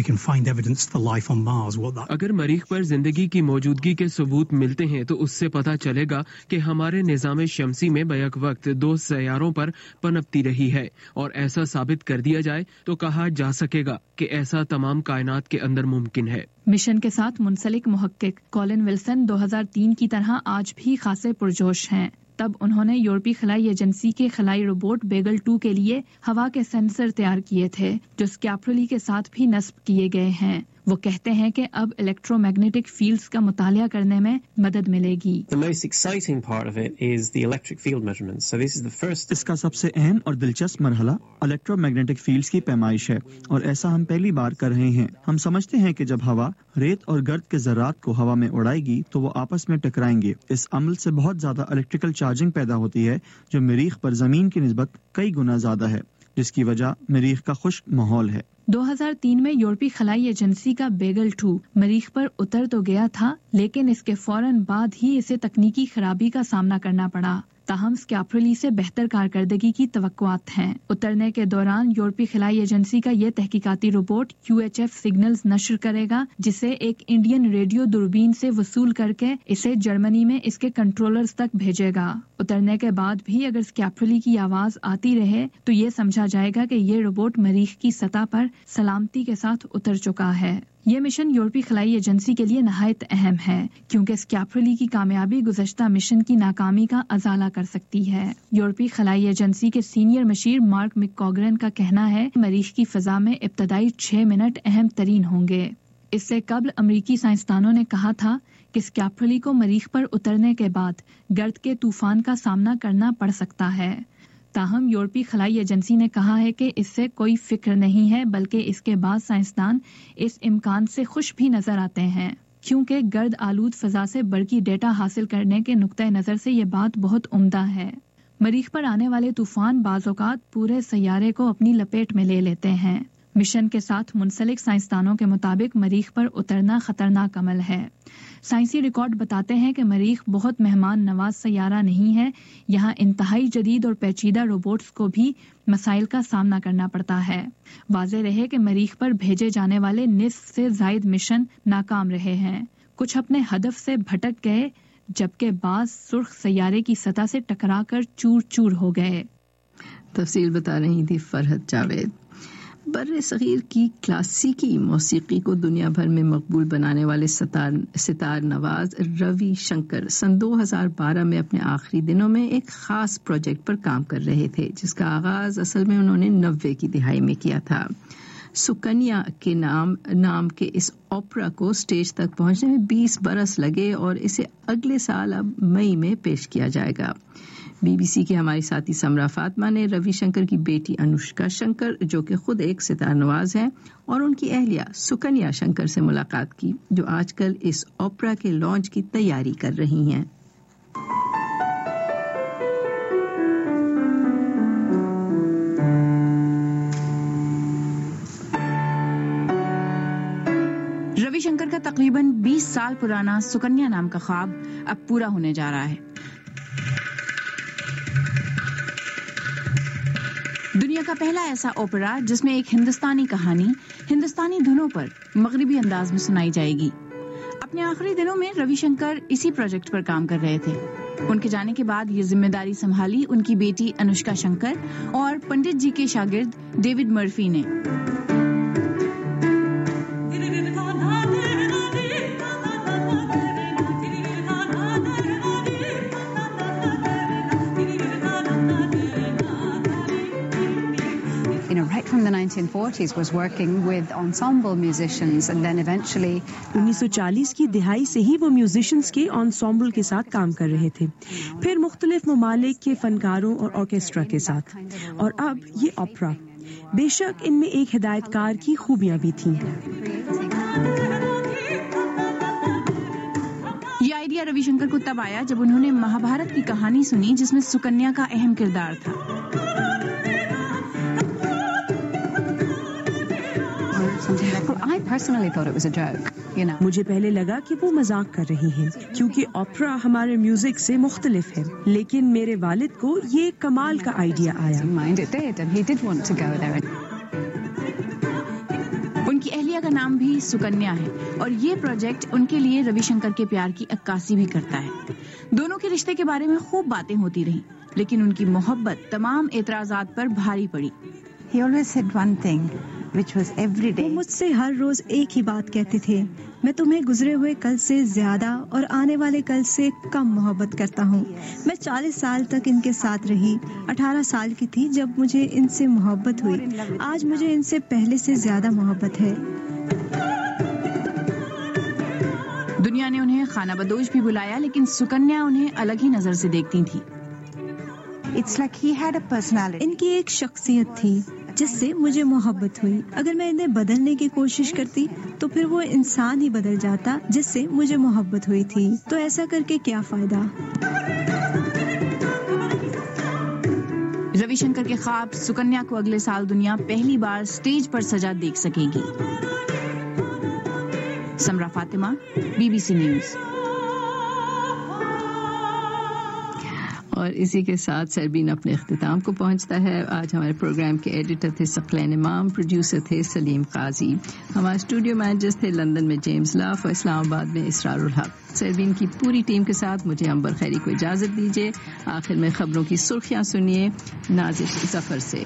S6: अगर मरीख पर जिंदगी की मौजूदगी के सबूत मिलते हैं तो उससे पता चलेगा कि हमारे निज़ाम शमसी में बैक वक्त 2 सैयारों पर पनपती रही है, और ऐसा साबित कर दिया जाए तो कहा जा सकेगा कि ऐसा तमाम कायनात के अंदर मुमकिन है।
S22: मिशन के साथ मुंसलिक मुहक्किक कॉलिन विल्सन 2003 की तरह आज भी खासे पुरजोश हैं। तब उन्होंने यूरोपीय खलाई एजेंसी के खलाई रोबोट बेगल 2 के लिए हवा के सेंसर तैयार किए थे, जो स्कैपरेली के साथ भी नस्ब किए गए हैं। वो कहते हैं कि अब इलेक्ट्रोमैग्नेटिक फील्ड्स का मुतालिया करने में मदद मिलेगी।
S11: इसका सबसे अहम और दिलचस्प मरहला इलेक्ट्रोमैग्नेटिक फील्ड्स की पैमाइश है, और ऐसा हम पहली बार कर रहे हैं। हम समझते हैं कि जब हवा रेत और गर्द के ज़र्रात को हवा में उड़ाएगी तो वो आपस में टकराएंगे। इस अमल से बहुत ज्यादा इलेक्ट्रिकल चार्जिंग पैदा होती है, जो मरीख पर जमीन की निस्बत कई गुना ज्यादा है, जिसकी वजह मरीख का खुश्क माहौल है।
S22: 2003 में यूरोपीय खलाई एजेंसी का बेगल 2 मरीख पर उतर तो गया था, लेकिन इसके फौरन बाद ही इसे तकनीकी खराबी का सामना करना पड़ा। ताहम स्कैप्रोली से बेहतर कारकर्दगी की तवक्कुआत हैं। उतरने के दौरान यूरोपीय खलाई एजेंसी का यह तहकीकाती रोबोट UHF सिग्नल्स नश्र करेगा, जिसे एक इंडियन रेडियो दूरबीन से वसूल करके इसे जर्मनी में इसके कंट्रोलर्स तक भेजेगा। उतरने के बाद भी अगर स्कैप्रोली की आवाज आती रहे तो ये समझा जाएगा कि ये रोबोट मरीख की सतह पर सलामती के साथ उतर चुका है। ये मिशन यूरोपीय खलाई एजेंसी के लिए नहायत अहम है, क्योंकि स्कैप्रोली की कामयाबी गुज़श्ता मिशन की नाकामी का अजाला कर सकती है। यूरोपीय खलाई एजेंसी के सीनियर मशीर मार्क मिककॉगरन का कहना है मरीख की फजा में इब्तदाई 6 मिनट अहम तरीन होंगे। इससे कबल अमरीकी साइंसदानों ने कहा था कि स्कैप्रोली को मरीख पर उतरने के बाद गर्द के तूफान का सामना करना पड़ सकता है। ताहम यूरोपीय खलाई एजेंसी ने कहा है कि इससे कोई फिक्र नहीं है, बल्कि इसके बाद साइंसदान इस इम्कान से खुश भी नजर आते हैं, क्योंकि गर्द आलूद फजा से बरकी डेटा हासिल करने के नुक्ते नजर से ये बात बहुत उम्दा है। मरीख पर आने वाले तूफान बाज़ औक़ात पूरे सैयारे को अपनी लपेट में ले लेते हैं। मिशन के साथ मुंसलिक साइंसदानों के मुताबिक मरीख पर उतरना खतरनाक अमल है। साइंसी रिकॉर्ड बताते हैं कि मरीख बहुत मेहमान नवाज सैयारा नहीं है। यहाँ इंतहाई जदीद और पेचीदा रोबोट्स को भी मसाइल का सामना करना पड़ता है। वाज़ेह रहे कि मरीख पर भेजे जाने वाले निस्फ से ज़ायद मिशन नाकाम रहे हैं। कुछ अपने हदफ से भटक गए, जबकि बाज़ सुर्ख सैयारे की सतह से टकराकर चूर चूर हो गए।
S1: तफसील बता रही थी फरहत जावेद। बर्रे सगीर की क्लासिकी मौसीकी को दुनिया भर में मकबूल बनाने वाले सितार नवाज रवि शंकर सन 2012 में अपने आखिरी दिनों में एक खास प्रोजेक्ट पर काम कर रहे थे, जिसका आगाज असल में उन्होंने 90 की दिहाई में किया था। सुकन्या के नाम के इस ओपरा को स्टेज तक पहुंचने में 20 बरस लगे और इसे अगले साल अब मई में पेश किया जाएगा। BBC की हमारी साथी समरा फातिमा ने रविशंकर की बेटी अनुष्का शंकर, जो कि खुद एक सितार नवाज हैं, और उनकी अहलिया सुकन्या शंकर से मुलाकात की, जो आजकल इस ओपरा के लॉन्च की तैयारी कर रही हैं।
S22: रविशंकर का तकरीबन 20 साल पुराना सुकन्या नाम का ख्वाब अब पूरा होने जा रहा है। दुनिया का पहला ऐसा ओपेरा जिसमें एक हिंदुस्तानी कहानी हिंदुस्तानी धुनों पर मगरिबी अंदाज में सुनाई जाएगी। अपने आखिरी दिनों में रविशंकर इसी प्रोजेक्ट पर काम कर रहे थे। उनके जाने के बाद ये जिम्मेदारी संभाली उनकी बेटी अनुष्का शंकर और पंडित जी के शागिर्द डेविड मर्फी ने।
S7: From the 1940s was working with ensemble musicians and then eventually
S9: 1940 की दिहाई से ही वो म्यूजिशियंस के ensemble के साथ काम कर रहे थे, फिर मुख्तलिफ ममालिक के फनकारों और ऑर्केस्ट्रा के साथ, और अब ये ओपरा। बेशक इनमें एक हिदायतकार की खूबियां भी थीं।
S22: ये आइडिया रविशंकर को तब आया जब उन्होंने महाभारत की कहानी सुनी, जिसमें सुकन्या का अहम किरदार था।
S7: I personally thought it was a joke, you know.
S9: मुझे पहले लगा कि वो मजाक कर रही हैं, क्योंकि ओपरा हमारे म्यूजिक से मुख्तलिफ है, लेकिन मेरे वालिद को ये कमाल का आइडिया आया।
S22: उनकी अहलिया का नाम भी सुकन्या है और ये प्रोजेक्ट उनके लिए रविशंकर के प्यार की अक्कासी भी करता है। दोनों के रिश्ते के बारे में खूब बातें होती रहीं, लेकिन उनकी मोहब्बत तमाम एतराजात पर भारी पड़ी।
S7: He always said one thing, which was every day.
S13: वो मुझसे हर रोज एक ही बात कहते थे, मैं तुम्हें गुजरे हुए कल से ज्यादा और आने वाले कल से कम मोहब्बत करता हूँ। मैं 40 साल तक इनके साथ रही, 18 साल की थी जब मुझे इनसे मोहब्बत हुई। आज मुझे इनसे पहले से ज्यादा मोहब्बत है।
S22: दुनिया ने उन्हें खाना बदोश भी बुलाया, लेकिन सुकन्या उन्हें अलग ही नजर से देखती थी।
S7: It's like he had a personality.
S13: इनकी एक शख्सियत थी जिससे मुझे मोहब्बत हुई। अगर मैं इन्हें बदलने की कोशिश करती तो फिर वो इंसान ही बदल जाता जिससे मुझे मोहब्बत हुई थी। तो ऐसा करके क्या फायदा।
S22: रविशंकर के ख्वाब सुकन्या को अगले साल दुनिया पहली बार स्टेज पर सजा देख सकेगी। Samra Fatima, BBC news.
S1: اور اسی کے ساتھ سربین اپنے اختتام کو پہنچتا ہے. آج ہمارے پروگرام کے ایڈیٹر تھے ثقلین امام، پروڈیوسر تھے سلیم قاضی، ہمارے اسٹوڈیو مینیجرز تھے لندن میں جیمز لاف اور اسلام آباد میں اسرار الحق. سربین کی پوری ٹیم کے ساتھ مجھے عنبر خیری کو اجازت دیجیے. آخر میں خبروں کی سرخیاں سنیے نازش ظفر سے.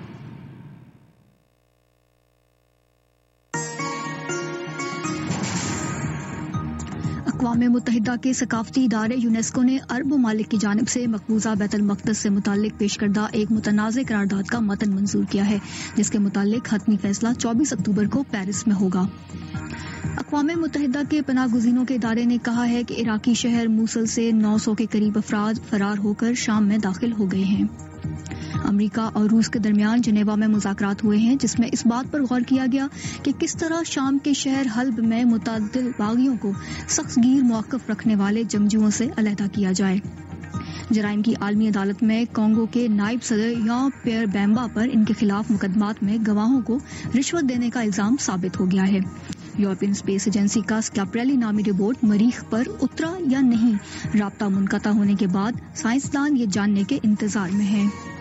S12: اقوام متحدہ کے ثقافتی ادارے یونیسکو نے عرب ممالک کی جانب سے مقبوضہ بیت المقدس سے متعلق پیش کردہ ایک متنازع قرارداد کا متن منظور کیا ہے، جس کے متعلق حتمی فیصلہ 24 اکتوبر کو پیرس میں ہوگا. اقوام متحدہ کے پناہ گزینوں کے ادارے نے کہا ہے کہ عراقی شہر موصل سے 900 کے قریب افراد فرار ہو کر شام میں داخل ہو گئے ہیں. امریکہ اور روس کے درمیان جنیوا میں مذاکرات ہوئے ہیں، جس میں اس بات پر غور کیا گیا کہ کس طرح شام کے شہر حلب میں متعدد باغیوں کو سخت گیر موقف رکھنے والے جنگجوؤں سے علیحدہ کیا جائے. جرائم کی عالمی عدالت میں کانگو کے نائب صدر یان پیئر بیمبا پر ان کے خلاف مقدمات میں گواہوں کو رشوت دینے کا الزام ثابت ہو گیا ہے. یورپین اسپیس ایجنسی کا سکیپریلی نامی رپورٹ مریخ پر اترا یا نہیں، رابطہ منقطع ہونے کے بعد سائنسدان یہ جاننے کے انتظار میں ہیں.